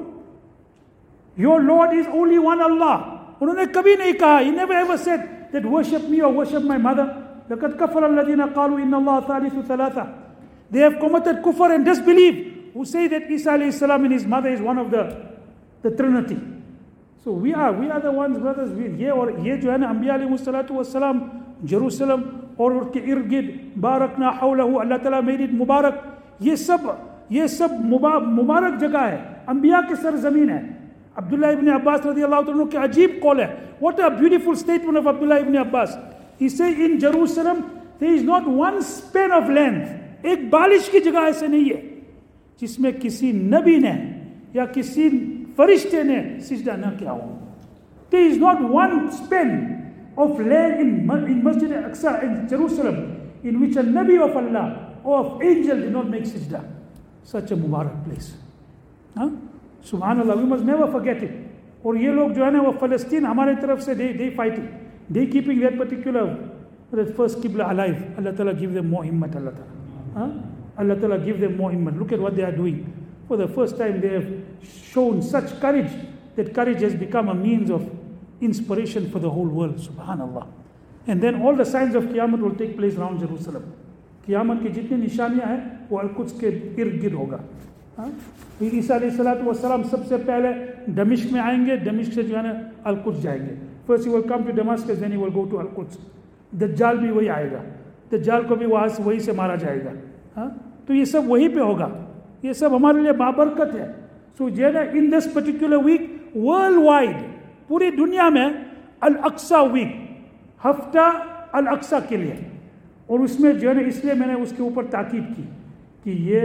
your lord is only one Allah. उन्होंने कभी नहीं कहा, he never ever said that worship me or worship my mother. لَقَدْ كَفَرَ الَّذِينَ قَالُوا إِنَّ اللَّهَ ثَالِثُ ثَلَاثَةٍ. They have committed kufr and disbelief who say that Isa alayhi salam and his mother is one of the the Trinity. So we are we are the ones, brothers. We, ये और ये जो है ना अंबिया अलैहिस्सलातु वस्सलाम Jerusalem और उनके इर्द गिर्द बारकना हौलहु, अल्लाह ताला मेड इट मुबारक। ये सब ये सब मुबारक जगह है, अंबिया के सरजमीन है। अब्दुल्ला इब्न अब्बास रज़ियल्लाहु अन्हु के अजीब कौल है। What a beautiful statement of Abdullah ibn Abbas. He said in Jerusalem there is not one span of length, एक बालिश की जगह ऐसे नहीं है जिसमें किसी नबी ने या किसी फरिश्ते ने सिजदा न किया हो। There is not one span of land in, in Masjid Aqsa in Jerusalem in which a Nabi of Allah or of angel did not make sajda. Such a Mubarak place. Huh? Subhanallah, we must never forget it. और ये लोग जो है ना वो फ़लस्तीन हमारे तरफ से they they fighting, they keeping that particular that first Qibla alive. Allah Ta'ala give them more himmat. Allah Ta'ala, huh? Allah Ta'ala give them more himmat. Look at what they are doing. For the first time they have shown such courage, that courage has become a means of inspiration for the whole world. Subhanallah. And then all the signs of Qiyamah will take place around Jerusalem. Qiyamah की जितनी निशानियां हैं वो Al-Quds के इर्द गिर्द होगा। फिर ईसा अलैहिस्सलातु वस्सलाम सबसे पहले दमिश्क में आएंगे, दमिश्क से जो है ना अल-कुद्स जाएंगे। First he will come to Damascus, then he will go to Al Quds. दज्जाल भी वही आएगा, दज्जाल को भी वहाँ से वहीं से मारा जाएगा। हाँ, तो ये सब वहीं पे होगा। ये सब हमारे लिए बाबरकत है। सो जो है ना in this particular week worldwide पूरी दुनिया में अल-अक्सा वीक, हफ्ता अल-अक्सा के लिए, और उसमें जो है ना इसलिए मैंने उसके ऊपर ताकीद की कि ये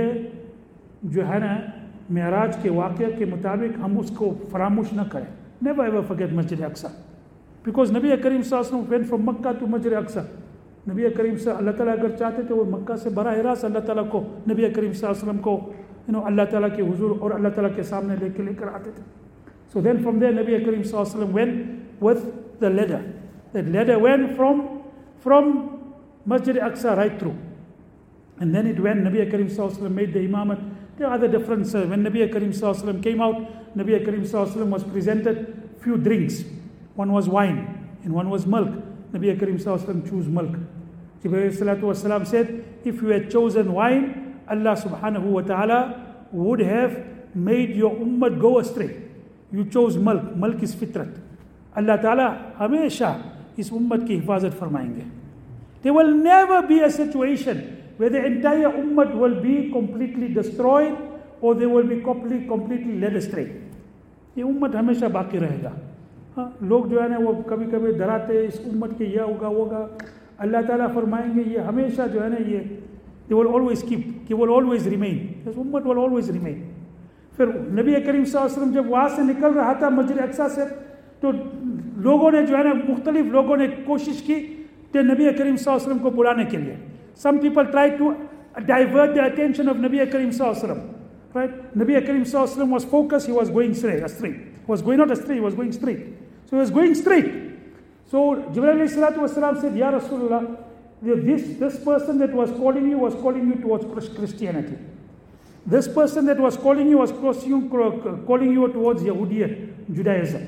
जो है ना मेराज के वाक़े के मुताबिक हम उसको फरामोश न करें। नेवर एवर फॉरगेट मस्जिद अक्सा, बिकॉज नबी करीम सल्लल्लाहु अलैहि वसल्लम वेंट फ्रॉम मक्का टू मस्जिद अक्सा। नबी करीम से अल्लाह ताला अगर चाहते तो वो मक्का से बराह रास्त अल्लाह ताला को, नबी करीम सल्लल्लाहु अलैहि वसल्लम को यू नो अल्लाह ताला के हुजूर और अल्लाह ताला के सामने लेके लेकर आते थे। सो देन फ्रॉम देयर नबी करीम सल्लल्लाहु अलैहि वसल्लम went with the ladder. That ladder went from from Masjid Aqsa right through, and then it went. Nabi Karim Sallallahu Alaihi Wasallam made the imamat. There are other differences. When Nabi Karim Sallallahu Alaihi Wasallam came out, Nabi Karim Sallallahu Alaihi Wasallam was presented few drinks. One was wine and one was milk. Nabi Karim Sallallahu Alaihi Wasallam chose milk. Jibreel salatu wasalam said, if you had chosen wine, Allah subhanahu wa ta'ala would have made your ummah go astray. You chose milk. Milk is fitrat. Allah ta'ala hamesha is ummat ki hifazat farmayenge. There will never be a situation where the entire ummah will be completely destroyed or they will be completely, completely led astray. ये उम्मत हमेशा बाकी रहेगा. हाँ, लोग जो है ना वो कभी कभी डराते हैं इस उम्मत के यह होगा होगा. अल्लाह ताला फरमाएंगे ये हमेशा जो है ना ये they will always keep, they will always remain. This ummah will always remain. फिर नबी करीम सल्लल्लाहु अलैहि वसल्लम जब वहाँ से निकल रहा था मस्जिद अक्सा से, तो लोगों ने जो है ना मुख्तलिफ लोगों ने कोशिश की कि नबी करीम सल्लल्लाहु अलैहि वसल्लम को बुलाने के लिए. Some people tried to divert the attention of Nabi Karim sallallahu alaihi wasallam. Right? Nabi Karim sallallahu alaihi wasallam was focused, he was going straight, straight. He was going not astray, he was going straight. So he was going straight. So Jibreel alayhi salatu wasalam said, Ya Rasulullah, this, this person that was calling you was calling you towards Christianity. This person that was calling you was calling you towards Yahudiyyah, Judaism.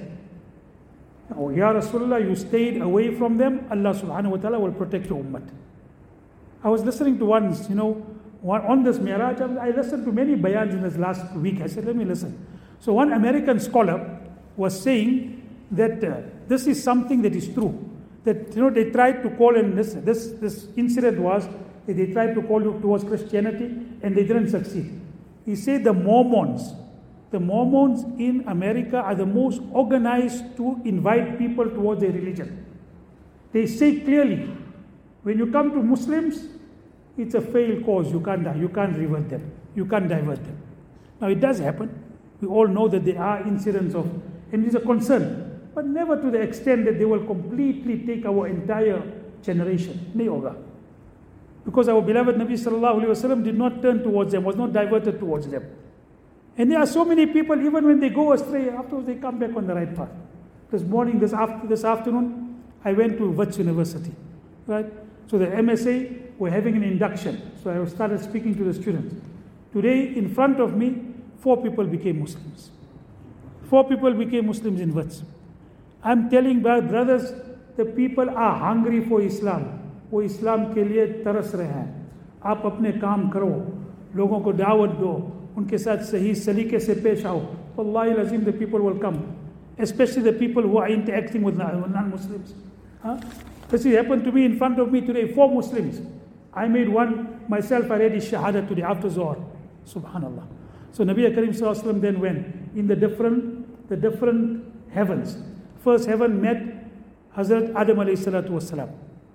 Oh, Ya Rasulullah, you stayed away from them, Allah subhanahu wa ta'ala will protect your ummah. I was listening to one, you know, one, on this Mi'raj, I listened to many bayans in this last week. I said, let me listen. So one American scholar was saying that uh, this is something that is true. That, you know, they tried to call, and this, this, this incident was that they tried to call you towards Christianity and they didn't succeed. He said the Mormons, the Mormons in America are the most organized to invite people towards their religion. They say clearly, when you come to Muslims, it's a failed cause. You can't, you can't revert them. You can't divert them. Now it does happen. We all know that there are incidents of, and it's a concern, but never to the extent that they will completely take our entire generation. Nahi hoga. Because our beloved Nabi sallallahu alaihi wasallam did not turn towards them, was not diverted towards them. And there are so many people, even when they go astray, afterwards they come back on the right path. This morning, this, after, this afternoon, I went to Wits University, right? So the M S A were having an induction. So I started speaking to the students. Today, in front of me, four people became Muslims. Four people became Muslims in Wits. I'm telling my brothers, the people are hungry for Islam. वो इस्लाम के लिए तरस रहे हैं. आप अपने काम करो, लोगों को दावत दो, उनके साथ सही सलीके से पेश आओ. Wallahi lazim, the people will come, especially the people who are interacting with non-Muslims. Huh? This happened to me in front of me today. Four Muslims. I made one myself. I read his shahada today after Zohar. Subhanallah. So Nabi Karim sallallahu alaihi wasallam then went in the different, the different heavens. First heaven met Hazrat Adam alayhi salatu wasalam.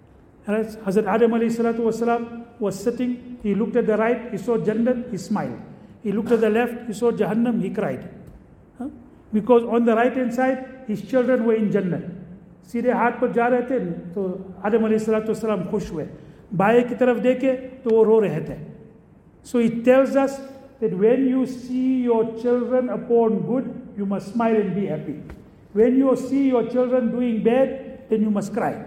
Hazrat Adam alayhi salatu wasalam was sitting. He looked at the right. He saw Jannat. He smiled. He looked at the left. He saw Jahannam. He cried. Huh? Because on the right hand side, his children were in Jannat. सीधे हाथ पर जा रहे थे तो आदम अलैहिस्सलातु वस्सलाम खुश हुए. बाएं की तरफ देखे तो वो रो रहे थे. So it tells us that when you see your children upon good, you must smile and be happy. When you see your children doing bad, then you must cry.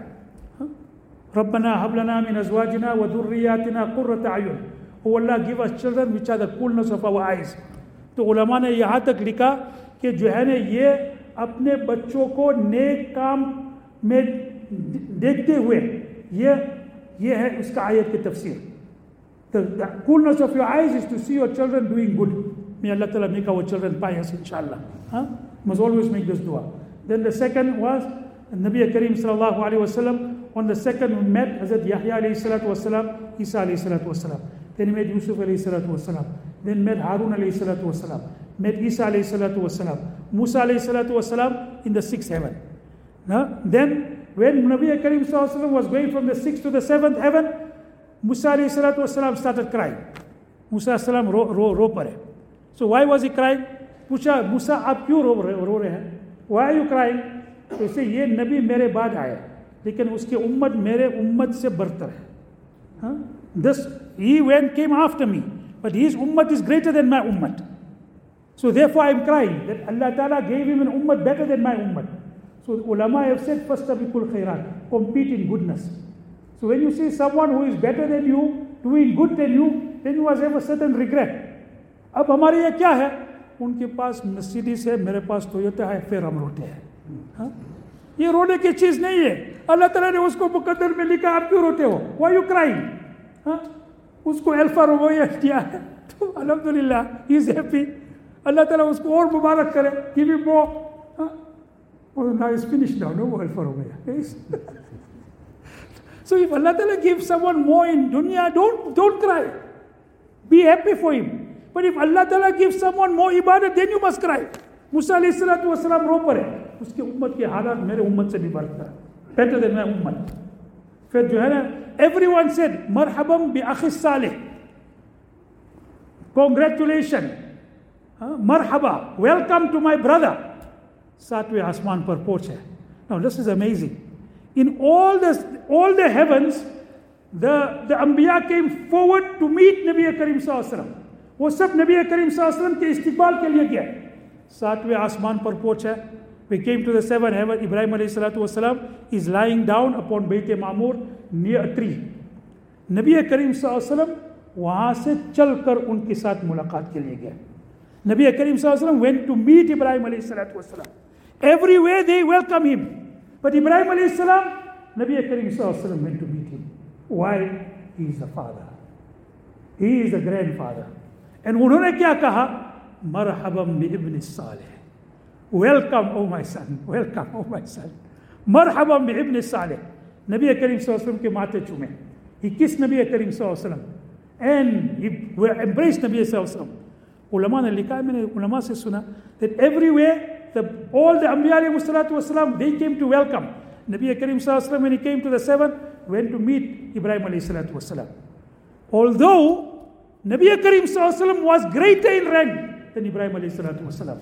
رَبَّنَا هَبْ لَنَا مِنْ أَزْوَاجِنَا وَذُرِّيَّاتِنَا قُرَّةَ أَعْيُنٍ. Oh Allah, give us children which are the coolness of our eyes. तो उलमा ने यहाँ तक लिखा कि जो है ना ये अपने बच्चों को नेक काम में देखते हुए ये ये है उसका आयत की तफसीर. The, the coolness of your eyes is to see your children doing good. May Allah Ta'ala make our children pious, inshallah. Huh? Must always make this dua. Then the second was Nabi Karim sallallahu alaihi wasallam. On the second we met Hazrat Yahya alayhi salatu wasalam, Isa alayhi salatu wasalam. Then he met Yusuf alayhi salatu wasalam. Then met Harun alayhi salatu wasalam. Met Isa alayhi salatu wasalam. Musa alayhi salatu wasalam in the sixth heaven. Now, then when Nabi Karim sallallahu alaihi wasallam was going from the sixth to the seventh heaven, Musa alayhi salatu wasalam started crying. Musa alayhi salam ro ro ro pare. So why was he crying? Pucha, Musa, aap kyun ro ro rahe hain? Why are you crying? तो इसे ये नबी मेरे बाद आया, लेकिन उसके उम्मत मेरे उम्मत से बरतर है. Huh? This he went came after me, but his ummah is greater than my ummah. So therefore I am crying that Allah Ta'ala gave him an ummah better than my ummah. So the ulama have said, fastabiqul khairat, compete in goodness. So when you see someone who is better than you, doing good than you, then you must have a certain regret. अब हमारे ये क्या है? उनके पास Mercedes है, मेरे पास Toyota है, फिर हम रोते हैं. ये रोने की चीज़ नहीं है। अल्लाह ताला ने उसको मुकद्दर में लिखा, आप क्यों रोते हो, व्हाई यू क्राइंग? हाँ, उसको अल्फा रोमो दिया है तो अल्हम्दुलिल्लाह ही इज हैप्पी। अल्लाह ताला उसको और मुबारक करे, give him more. Now is finished now, no more अल्फा रोमो। So if Allah Ta'ala gives someone more in dunya, don't, don't cry. Be happy for him. But if Allah Ta'ala gives someone more ibadat, then you must cry. Musa alayhi salatu wasalam रो पड़े, उसके उम्मत के हालात मेरे उम्मत से भी बढ़ता है, better than my उम्मत. फिर जो है ना, everyone said marhaban bi akhi salih, congratulations, marhaba, welcome to my brother. सातवें आसमान पर पहुंचे. Now this is amazing. In all the all the heavens, the the Anbiya came forward to meet Nabi Karim Sallallahu Alaihi Wasallam. वो सब नबी करीम सल्लल्लाहु अलैहि वसल्लम के इस्तिकबाल के लिए गए. सातवें आसमान पर पहुंचा. We came to the seventh heaven. Ibrahim alayhi salatu wasalam is lying down upon Bayt Ma'mur near a tree. नबी करीम सल्लल्लाहु अलैहि वसल्लम वहां से चलकर उनके साथ मुलाकात के लिए गए. नबी करीम सल्लल्लाहु अलैहि वसल्लम went to meet Ibrahim alayhi salatu wasalam. Everywhere they welcome him. But Ibrahim alayhi salam, Nabi Karim sallallahu alaihi wasallam went to meet him. Why? He is the father. He is the grandfather. And उन्होंने क्या कहा? मरहबम बि इब्न Saleh. Welcome, oh my son. Welcome, oh my son. मरहबम बि इब्न सालेह. नबी करीम सल्लल्लाहु अलैहि वसल्लम के माथे चूमे. He kissed Nabi Karim sallallahu alaihi wasallam. And he embraced Nabi sallallahu alaihi wasallam. उलमा ने लिखा है, मैंने उलमा से सुना, that everywhere The, all the Anbiya alayhi salatu wasalam, they came to welcome. Nabi Karim sallallahu alaihi wasallam, when he came to the seven, went to meet Ibrahim alayhi salatu wasalam. Although Nabi Karim sallallahu alaihi wasallam was greater in rank than Ibrahim alayhi salatu wasalam.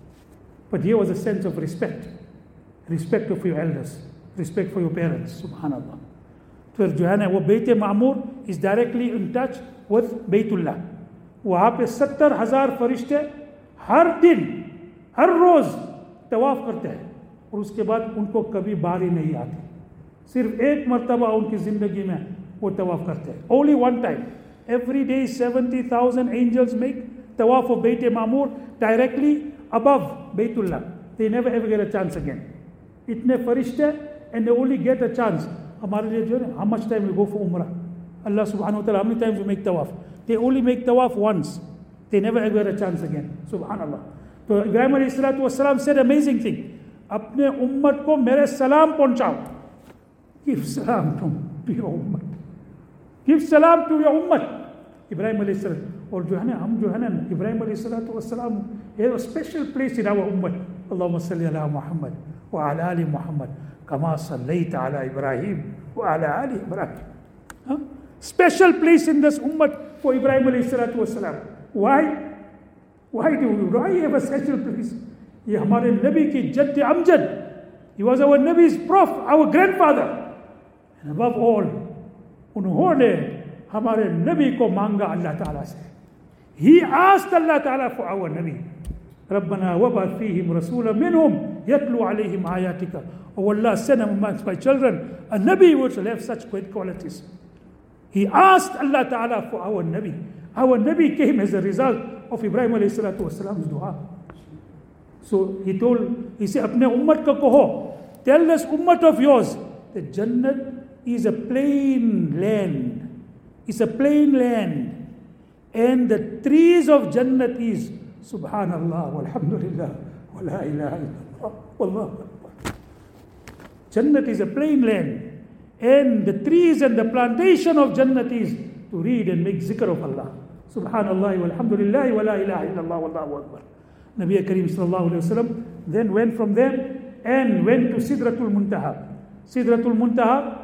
But here was a sense of respect. Respect for your elders. Respect for your parents. Subhanallah. So Johanna, wo Bayt Ma'mur is directly in touch with Baytullah. वहाँ पे सत्तर हजार फरिश्ते हर दिन हर रोज तवाफ करते हैं और उसके बाद उनको कभी बारी नहीं आती. सिर्फ एक मर्तबा उनकी जिंदगी में वो तवाफ करते हैं. Only one time. Every day seventy thousand angels make tawaf of Bayt Ma'mur directly above Baytullah. They never ever get a chance again. इतने फरिश्ते and they only get a chance. हमारे लिए जो है, how much time we go for Umrah? Allah subhanahu wa ta'ala, how many times we make tawaf? They only make tawaf once. They never ever get a chance again. Subhanallah. तो इब्राहिम अलैहिस्सलाम said amazing thing. अपने उम्मत को मेरे सलाम पहुंचाओ. Give salam to your ummah. Give salam to your ummah. Ibrahim अलैहिस्सलाम. और जो है ना, हम जो है ना, इब्राहिम अलैहिस्सलाम have a special place in our ummah. Allahumma salli ala Muhammad wa ala ali Muhammad kama sallaita ala Ibrahim wa ala ali Ibrahim. Huh? Special place in this ummah for Ibrahim अलैहिस्सलाम. Why? Why do we, why have a special place? ये हमारे नबी की जद्द Amjad. He was our Nabi's prof, our grandfather. And above all, उन्होंने हमारे नबी को मांगा अल्लाह ताला से. He asked Allah Ta'ala for our Nabi. رَبَّنَا وَبَعْثْ فِيهِمْ رَسُولًا مِّنْهُمْ يَتْلُو عَلَيْهِمْ آيَاتِكَ. Oh Allah, send amongst my children a Nabi which will have such great qualities. He asked Allah Ta'ala for our Nabi. Our Nabi came as a result of Ibrahim alayhi salatu wasalam's dua. So he told, he said, apne ummat ko kaho, tell this ummat of yours that Jannat is a plain land. It's a plain land. And the trees of Jannat is Subhanallah, walhamdulillah, wa la ilaha illallah, wallahu akbar. Jannat is a plain land. And the trees and the plantation of Jannat is to read and make zikr of Allah. Subhanallah walhamdulillah wa la ilaha illallah wallahu akbar. Nabi Karim sallallahu alayhi wa sallam then went from there and went to Sidratul Muntaha. Sidratul Muntaha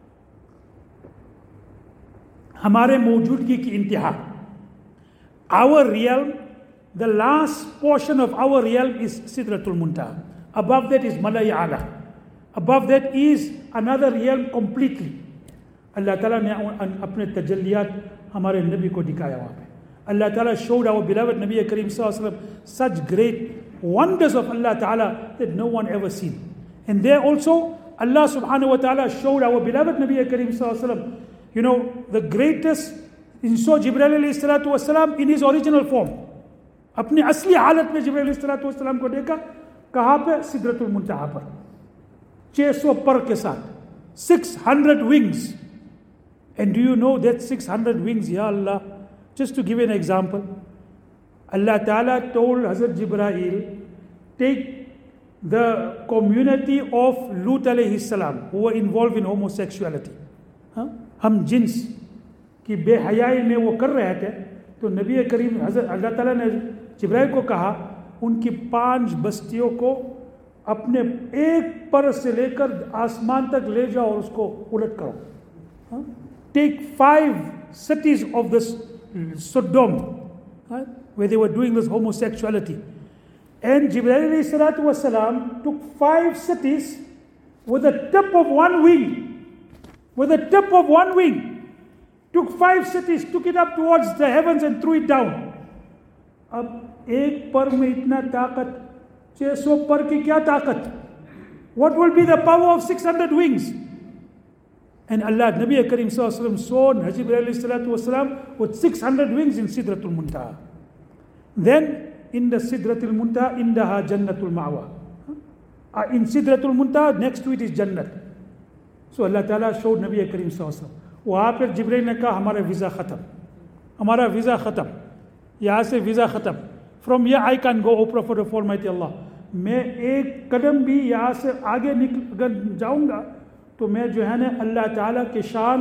हमारे मौजूदगी की इंतहा. Our realm, the last portion of our realm is Sidratul Muntaha. Above that is Malai Ala. Above that is another realm completely. Allah Ta'ala ने अपने तजल्लियात हमारे नबी को दिखाया वहाँ पे. Allah Ta'ala showed our beloved Nabi Karim Sallallahu Alaihi Wasallam such great wonders of Allah Ta'ala that no one ever seen. And there also Allah Subhanahu Wa Ta'ala showed our beloved Nabi Karim Sallallahu Alaihi Wasallam, you know, the greatest. In so Jibreel alayhi salatu wasalam in his original form. अपनी असली हालत में जिब्राइल अलैहि सलातु वस्सलाम को देखा. कहाँ पे? सिदरतुल मुंतहा पर. छह सौ पर के साथ, six hundred wings. And do you know that six hundred wings, Ya Allah? Just to give you an example, Allah Ta'ala told Hazrat Jibreel, take the community of Lut alayhi salam, who were involved in homosexuality. हाँ? हम jeans की बेहयाई में वो कर रहे थे, तो नबी करीम हज़रत अल्लाह ताला ने जिब्राइल को कहा, उनकी पांच बस्तियों को अपने एक पर से लेकर आसमान तक ले जाओ और उसको उलट करो. Take five cities of this Sodom, right, where they were doing this homosexuality. And Jibreel alayhi salatu wasalam took five cities with the tip of one wing. With the tip of one wing. Took five cities, took it up towards the heavens and threw it down. अब एक पर में इतना ताकत, छह सौ पर की क्या ताकत? What will be the power of six hundred wings? And Allah, Nabi Karim Sallallahu Alaihi Wasallam saw Jibreel alayhi salatu wasalam with six hundred wings in Sidratul Muntaha. Then in the Sidratul Muntaha, indaha Jannatul Ma'wa. Uh, in Sidratul Muntaha, next to it is Jannat. So Allah Ta'ala showed Nabi Karim Sallallahu Alaihi Wasallam. वहाँ पर जिब्रील ने कहा हमारा visa ख़त्म, हमारा visa ख़त्म, यहाँ से वीज़ा ख़त्म. From here I can go, O prophet of almighty Allah. मैं एक कदम भी यहाँ से आगे निकल जाऊँगा तो मैं जो है ना अल्लाह ताला के शान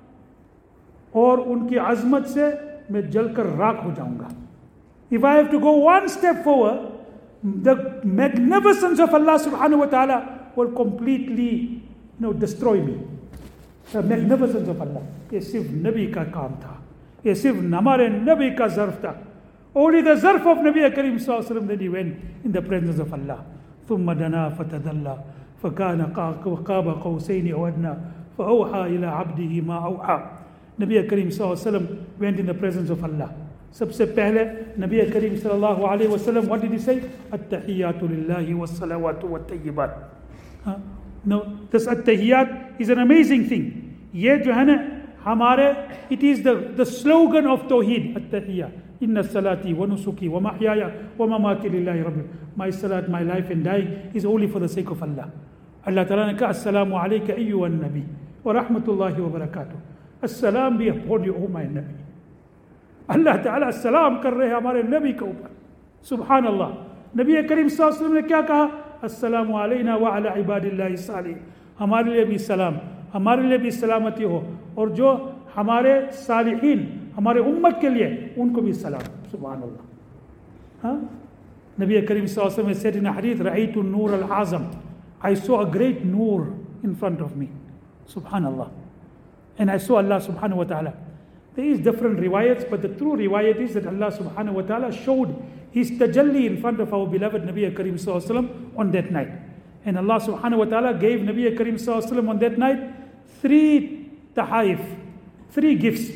और उनकी अज़मत से मैं जलकर राख हो जाऊँगा. If I have to go one step forward, the magnificence of Allah subhanahu wa ta'ala will completely, you know, destroy me. The magnificence of Allah. ये सिर्फ नबी का काम था, ये सिर्फ हमारे नबी का ज़र्फ था. Only the zarf of Nabi Karim Sallallahu Alaihi Wasallam that he went in the presence of Allah. ثم دنا فتدلى فكان قاب قوسين أو أدنى فأوحى إلى عبده ما أوحى. Nabi Karim Sallallahu Alaihi Wasallam went in the presence of Allah. सबसे पहले Nabi Karim Sallallahu Alaihi Wasallam, what did he say? التحيات لله والصلوات والطيبات. No, this at-tahiyyat is an amazing thing. ये जो है ना हमारे, it is the the slogan of Tawheed, at-tahiyyat. Inna salati wa nusuki wa mahyaya wa mamati lillahi rabbil. My salat, my life and dying is only for the sake of Allah. Allah Ta'ala ne kaha, assalamu alayka ayyuhan nabi wa rahmatullahi wa barakatuh. Assalam be upon you, O my Nabi. Allah Ta'ala assalam kar rahe hamare Nabi ke upar. Subhanallah. Nabi Karim Sallallahu Alaihi Wasallam ne kya kaha? अस्सलामु अलैना व अला इबादिल्लाहि सालिहीन. हमारे लिए भी सलाम, हमारे लिए भी सलामती हो, और जो हमारे सालिहीन हमारे उम्मत के लिए उनको भी सलाम. सुभान अल्लाह. हाँ, नबी करीम सल्लल्लाहु अलैहि वसल्लम said in a hadith, रअयतु Noor Al Azam, I saw a great noor in front of me. Subhanallah. And I saw Allah subhanahu wa ta'ala. There is different riwayats, but the true riwayat is that Allah subhanahu wa ta'ala showed His tajalli in front of our beloved Nabi Karim Sallallahu Alaihi Wasallam on that night. And Allah subhanahu wa ta'ala gave Nabi Karim Sallallahu Alaihi Wasallam on that night three tahaif, three gifts.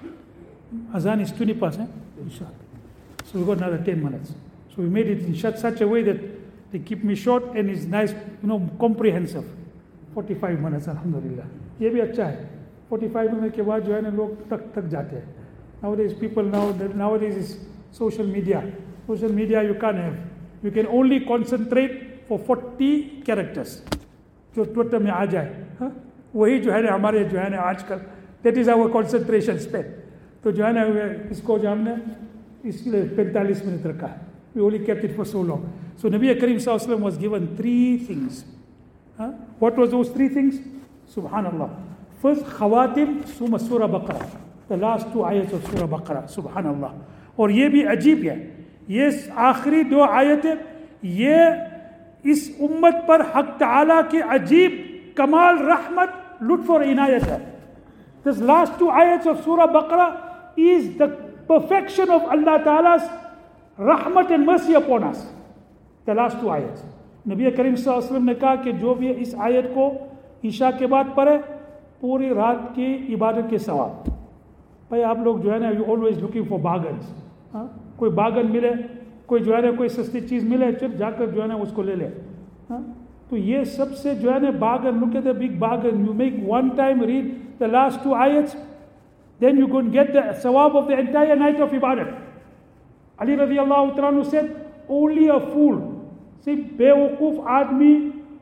Azan is twenty past, eh? Inshallah. So we've got another ten minutes. So we made it in such a way that they keep me short and it's nice, you know, comprehensive. forty-five minutes, alhamdulillah. ये भी अच्छा है. forty-five minutes के बाद जो है ना लोग तक तक जाते हैं. Nowadays people now, nowadays is social media. Social media you can't have. You can only concentrate for forty characters. जो ट्विटर में आ जाए, हाँ, वही जो है ना हमारे जो है ना आजकल, that is our concentration span. तो जो है ना इसको जो हमने इसलिए पैंतालीस मिनट रखा है. We only kept it for so long. So Nabi Karim Sallallahu Alaihi Wasallam was given three things. Huh? What was those three things? Subhanallah. First, Khawatim Suma Surah Baqarah. The last two ayats of Surah Baqarah. Subhanallah. और ये भी अजीब है. ये आखिरी दो आयतें, ये इस उम्मत पर हक ताला की अजीब कमाल रहमत लुत्फ और इनायत है. This last two ayats of Surah Baqarah is the perfection of Allah Ta'ala's rahmat and mercy upon us. The last two ayats. नबी करीम सल्लल्लाहु अलैहि वसल्लम ने कहा कि जो भी इस आयत को ईशा के बाद पढ़े, पूरी रात की इबादत के सवाब. भाई आप लोग जो है ना, you always looking for bargains. कोई बार्गन मिले, कोई जो है ना कोई सस्ती चीज़ मिले, फिर जाकर जो है ना उसको ले ले. हाँ, तो ये सबसे जो है ना bargain, look at the big bargain. You make one time read the last two ayats, then you can get the sawab of the entire night of ibadat. Ali radiyallahu ta'ala said, only a fool, see, बेवकूफ़ आदमी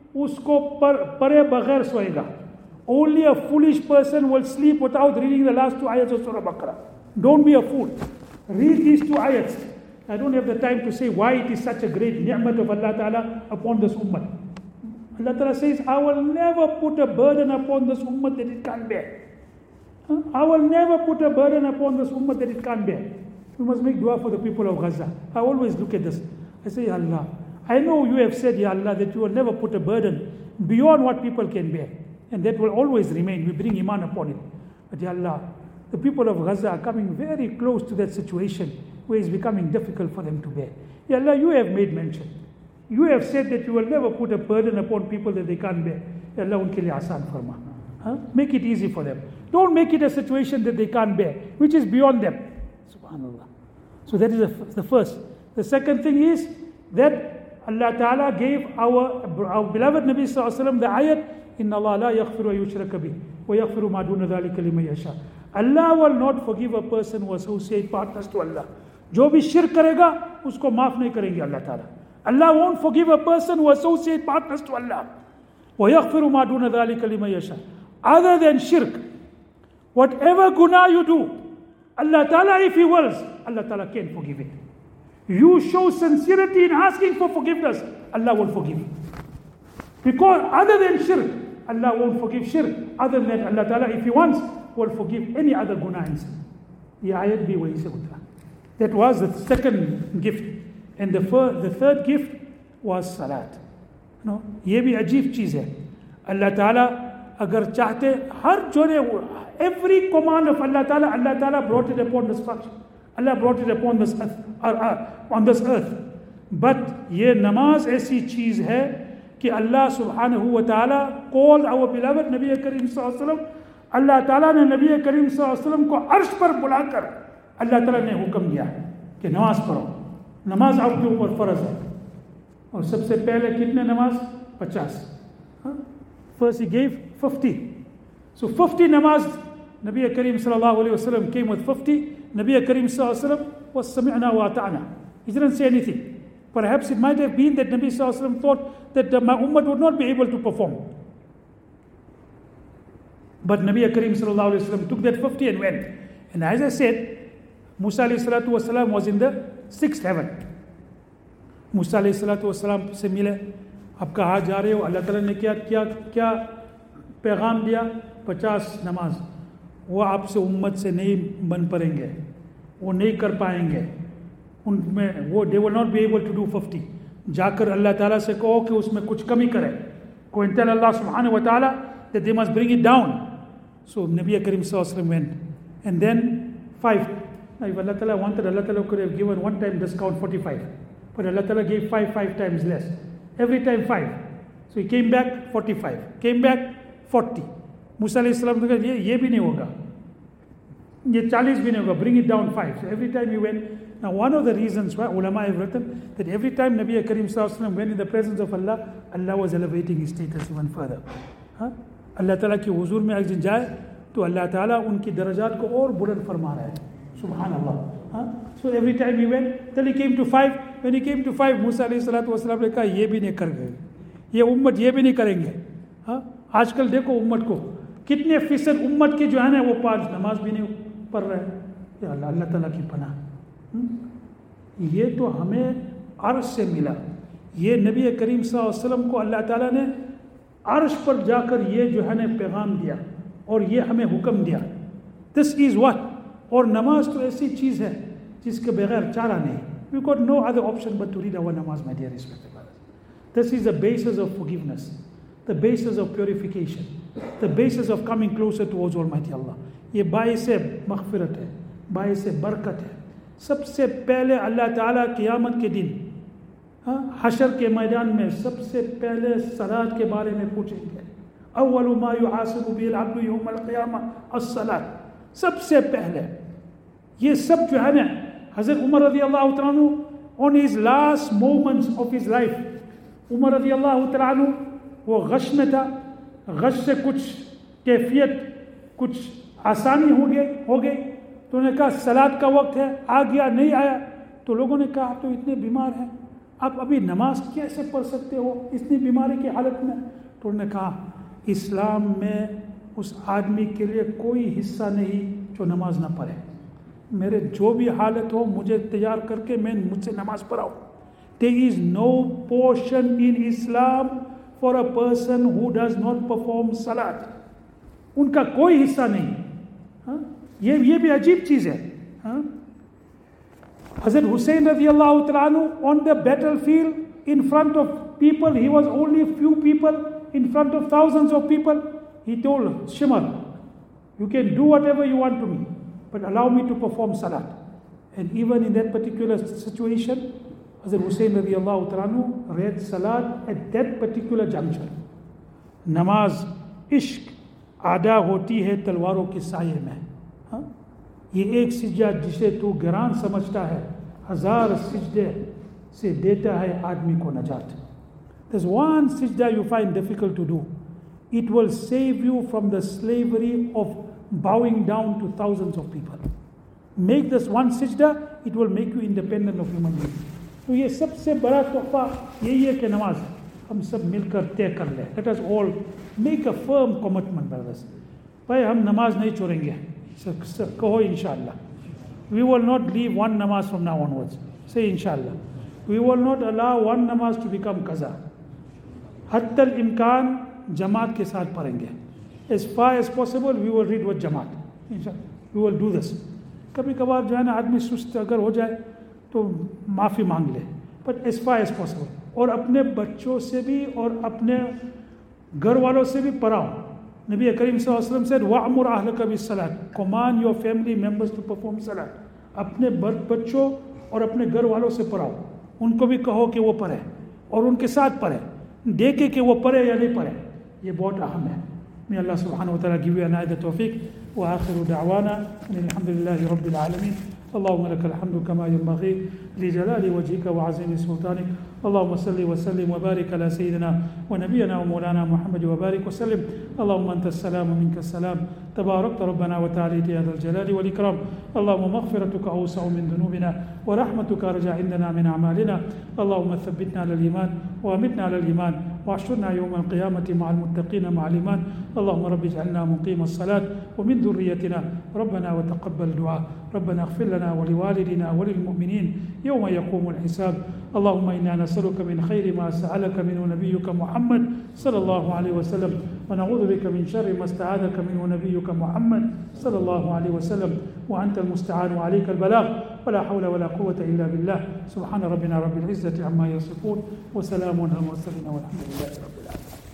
उसको पर परे बगैर सोएगा. Only a foolish person will sleep without reading the last two ayats of Surah Baqarah. Don't be a fool. Read these two ayats. I don't have the time to say why it is such a great ni'mat of Allah Ta'ala upon this ummah. Allah Ta'ala says, I will never put a burden upon this ummah that it can't bear. Huh? I will never put a burden upon this ummah that it can't bear. We must make dua for the people of Gaza. I always look at this. I say, Ya Allah, I know you have said, Ya Allah, that you will never put a burden beyond what people can bear. And that will always remain. We bring iman upon it. But Ya Allah, the people of Gaza are coming very close to that situation where it's becoming difficult for them to bear. Ya Allah, you have made mention. You have said that you will never put a burden upon people that they can't bear. Ya Allah, unke liye aasan farma. Huh? Make it easy for them. Don't make it a situation that they can't bear, which is beyond them. Subhanallah. So that is the first. The second thing is that Allah Ta'ala gave our, our beloved Nabi Sallallahu Alaihi Wasallam the ayat, Inna Allah la yaghfiru yushraka bih, wa yaghfiru ma duna dhalika liman yasha. Allah will not forgive a person who associates partners to Allah. जो भी शिर्क करेगा उसको माफ नहीं करेंगे Allah Ta'ala. Allah won't forgive a person who associates partners to Allah. وَيَغْفِرُ مَا دُونَ ذَلِكَ لِمَنْ يَشَاءُ. Other than shirk, whatever guna you do, Allah Ta'ala, if He wills, Allah Ta'ala can forgive it. You show sincerity in asking for forgiveness, Allah will forgive. Because other than shirk, Allah won't forgive shirk. Other than that, Allah Ta'ala, if He wants, will forgive any other guna and sin. Ye ayat bhi wahi se utara. That was the second gift. And the, first, the third gift was salat. No, ये भी अजीब चीज़ है. अल्लाह ताला अगर चाहते हर जो ने every command of Allah Ta'ala, Allah Ta'ala brought it upon this function. Allah brought it upon this earth, uh, uh, on this earth. But ये नमाज ऐसी चीज़ है कि अल्लाह Subhanahu wa Ta'ala called our beloved Nabi Kareem Sallallahu Alaihi Wasallam. अल्लाह ताला ने नबी करीम सल्लल्लाहु अलैहि वसल्लम को अर्श पर बुलाकर अल्लाह ताला ने हुक्म दिया कि नमाज पढ़ो. नमाज आपके ऊपर फर्ज है. और सबसे पहले कितने नमाज? पचास. First he gave fifty. So fifty namaz, Nabi Kareem sallallahu alaihi wasallam came with fifty. Nabi Kareem sallallahu alaihi wasallam was sami'na wa ata'na. He didn't say anything. Perhaps it might have been that Nabi sallallahu alaihi wasallam thought that my ummah would not be able to perform. But Nabi Kareem sallallahu alaihi wasallam took that fifty and went. And as I said, Musa alayhi salatu wasalam was in the sixth heaven. Musa alayhi salatu wasalam से मिले, आप कहाँ जा रहे हो? अल्लाह ताला ने क्या क्या क्या पैगाम दिया? पचास नमाज. वो आपसे उम्मत से नहीं बन पड़ेंगे, वो नहीं कर पाएंगे. उनमें वो they will not be able to do fifty. जाकर अल्लाह ताला से कहो कि उसमें कुछ कमी करें. Go and tell Allah subhanahu wa ta'ala that they must bring it down. So Nabi Kareem sallallahu alaihi wasallam went. And then five. Now if Allah Ta'ala wanted, Allah Ta'ala could have given one time discount forty-five. But Allah Ta'ala gave five, five times less. Every time five. So he came back forty-five. Came back forty. Musa alayhi salam said, ye, ye bhi nahi hoga. Ye forty bhi nahi hoga. Bring it down five. So every time he went. Now one of the reasons why ulama have written that every time Nabi Kareem sallallahu alaihi wasallam went in the presence of Allah, Allah was elevating his status even further. Huh? Allah Ta'ala ki huzur mein agar jaye, to Allah Ta'ala unki darajat ko aur buland farma raha hai. Subhanallah. Huh? So every time he went, till he came to five. When he came to five, Musa alayhi salatu wasalam ने कहा ये भी नहीं कर गए, ये उम्मत ये भी नहीं करेंगे. हाँ, आजकल देखो उम्मत को कितने फीसद उम्मत के जो है ना वो पांच नमाज भी नहीं पढ़ रहे हैं. या अल्लाह अल्लाह ताला की पनाह. ये तो हमें अर्श से मिला. ये नबी करीम सल्लल्लाहु अलैहि वसल्लम को अल्लाह ताला ने अर्श पर जाकर ये जो है ना पैगाम दिया और ये हमें हुक्म दिया. This is what. और नमाज तो ऐसी चीज़ है जिसके बगैर चारा नहीं. We've got no other option but to read our namaz, my dear respected brothers. This is the basis of forgiveness, the basis of purification, the basis of coming closer towards Almighty Allah. ये बाइस मग़फ़िरत है, बाइस बरकत है. सबसे पहले अल्लाह ताला क़यामत के दिन, हाँ, हशर के मैदान में सबसे पहले सलात के बारे में पूछेंगे. अव्वलु मा युहासिबु बिहिल अब्दु यौमल क़ियामा अस्सलात. सबसे पहले ये सब जो है ना, हज़रत उमर रज़ी अल्लाह तआला अन्हु on his last moments of his life, Umar रज़ी अल्लाह तआला अन्हु वो गश में था. गश से कुछ कैफियत, कुछ आसानी हो गई हो गई तो उन्होंने कहा सलात का वक्त है. आ गया, नहीं आया तो लोगों ने कहा आप तो इतने बीमार हैं, आप अभी नमाज कैसे पढ़ सकते हो इतनी बीमारी की हालत में? तो उन्होंने कहा इस्लाम में उस आदमी के लिए कोई हिस्सा नहीं जो नमाज ना पढ़े। मेरे जो भी हालत हो मुझे तैयार करके मैं मुझसे नमाज पढ़ाओ। There is no portion in Islam for a person who does not perform salat. उनका कोई हिस्सा नहीं। हाँ? ये ये भी अजीब चीज़ है। हाँ? Hazrat Hussain radiallahu ta'ala on the battlefield in front of people, he was only few people in front of thousands of people. He told Shimar, you can do whatever you want to me, but allow me to perform salat. And even in that particular situation, Hazrat Hussain radiallahu ta'ala read salat at that particular juncture. नमाज इश्क आदा होती है तलवारों के साये में। हाँ? ये एक सिजदा जिसे तू गिरान समझता है, हजार सिजदे से देता है आदमी को नजात। There's one sijda you find difficult to do. It will save you from the slavery of bowing down to thousands of people. Make this one sijda, it will make you independent of human beings. तो ये सबसे बड़ा तोहफा यही है कि नमाज हम सब मिलकर तय कर लें। Let us all make a firm commitment, brothers. भाई हम नमाज नहीं छोड़ेंगे, कहो इंशाअल्लाह. We will not leave one namaz from now onwards. Say inshallah. We will not allow one namaz to become qaza. हत्तल इम्कान जमात के साथ पढ़ेंगे. As far as possible we will read with Jamaat. Inshallah. We will do this. कभी कभार जो है ना आदमी सुस्त अगर हो जाए तो माफ़ी मांग ले. But as far as possible. और अपने बच्चों से भी और अपने घर वालों से भी पढ़ाओ. नबी करीम सल्लल्लाहु अलैहि वसल्लम said वअमुर अहलका बिस्सलात. Command your family members to perform salat. अपने बच्चों और अपने घर वालों से पढ़ाओ. उनको भी कहो कि वो पढ़े और उनके साथ पढ़े. देखे कि वो पढ़े या नहीं पढ़े. ये बहुत अहम है. May Allah subhanahu wa ta'ala give you an ayat tawfiq. Wa akhiru da'wana alhamdulillahi rabbil alamin. اللهم لك الحمد كما ينبغي لجلال وجهك وعظيم سلطانك. اللهم صل وسلم وبارك على سيدنا ونبينا ومولانا محمد وبارك وسلم. اللهم أنت السلام ومنك السلام تباركت ربنا وتعاليت يا ذا الجلال والإكرام. اللهم مغفرتك أوسع من ذنوبنا ورحمتك أرجى عندنا من أعمالنا. اللهم ثبتنا على الإيمان وأمتنا على الإيمان واحشرنا يوم القيامة مع المتقين مع الإيمان. اللهم رب اجعلنا مقيم الصلاة ومن ذريتنا ربنا وتقبل دعاء. ربنا اغفر لنا ولوالدنا وللمؤمنين يوم يقوم الحساب. اللهم إنا نسألك من خير ما سألك منه نبيك محمد صلى الله عليه وسلم ونعوذ بك من شر ما استعاذك منه نبيك محمد صلى الله عليه وسلم وأنت المستعان وعليك البلاغ ولا حول ولا قوة إلا بالله. سبحان ربنا رب العزة عما يصفون وسلام على المرسلين والحمد لله رب العالمين.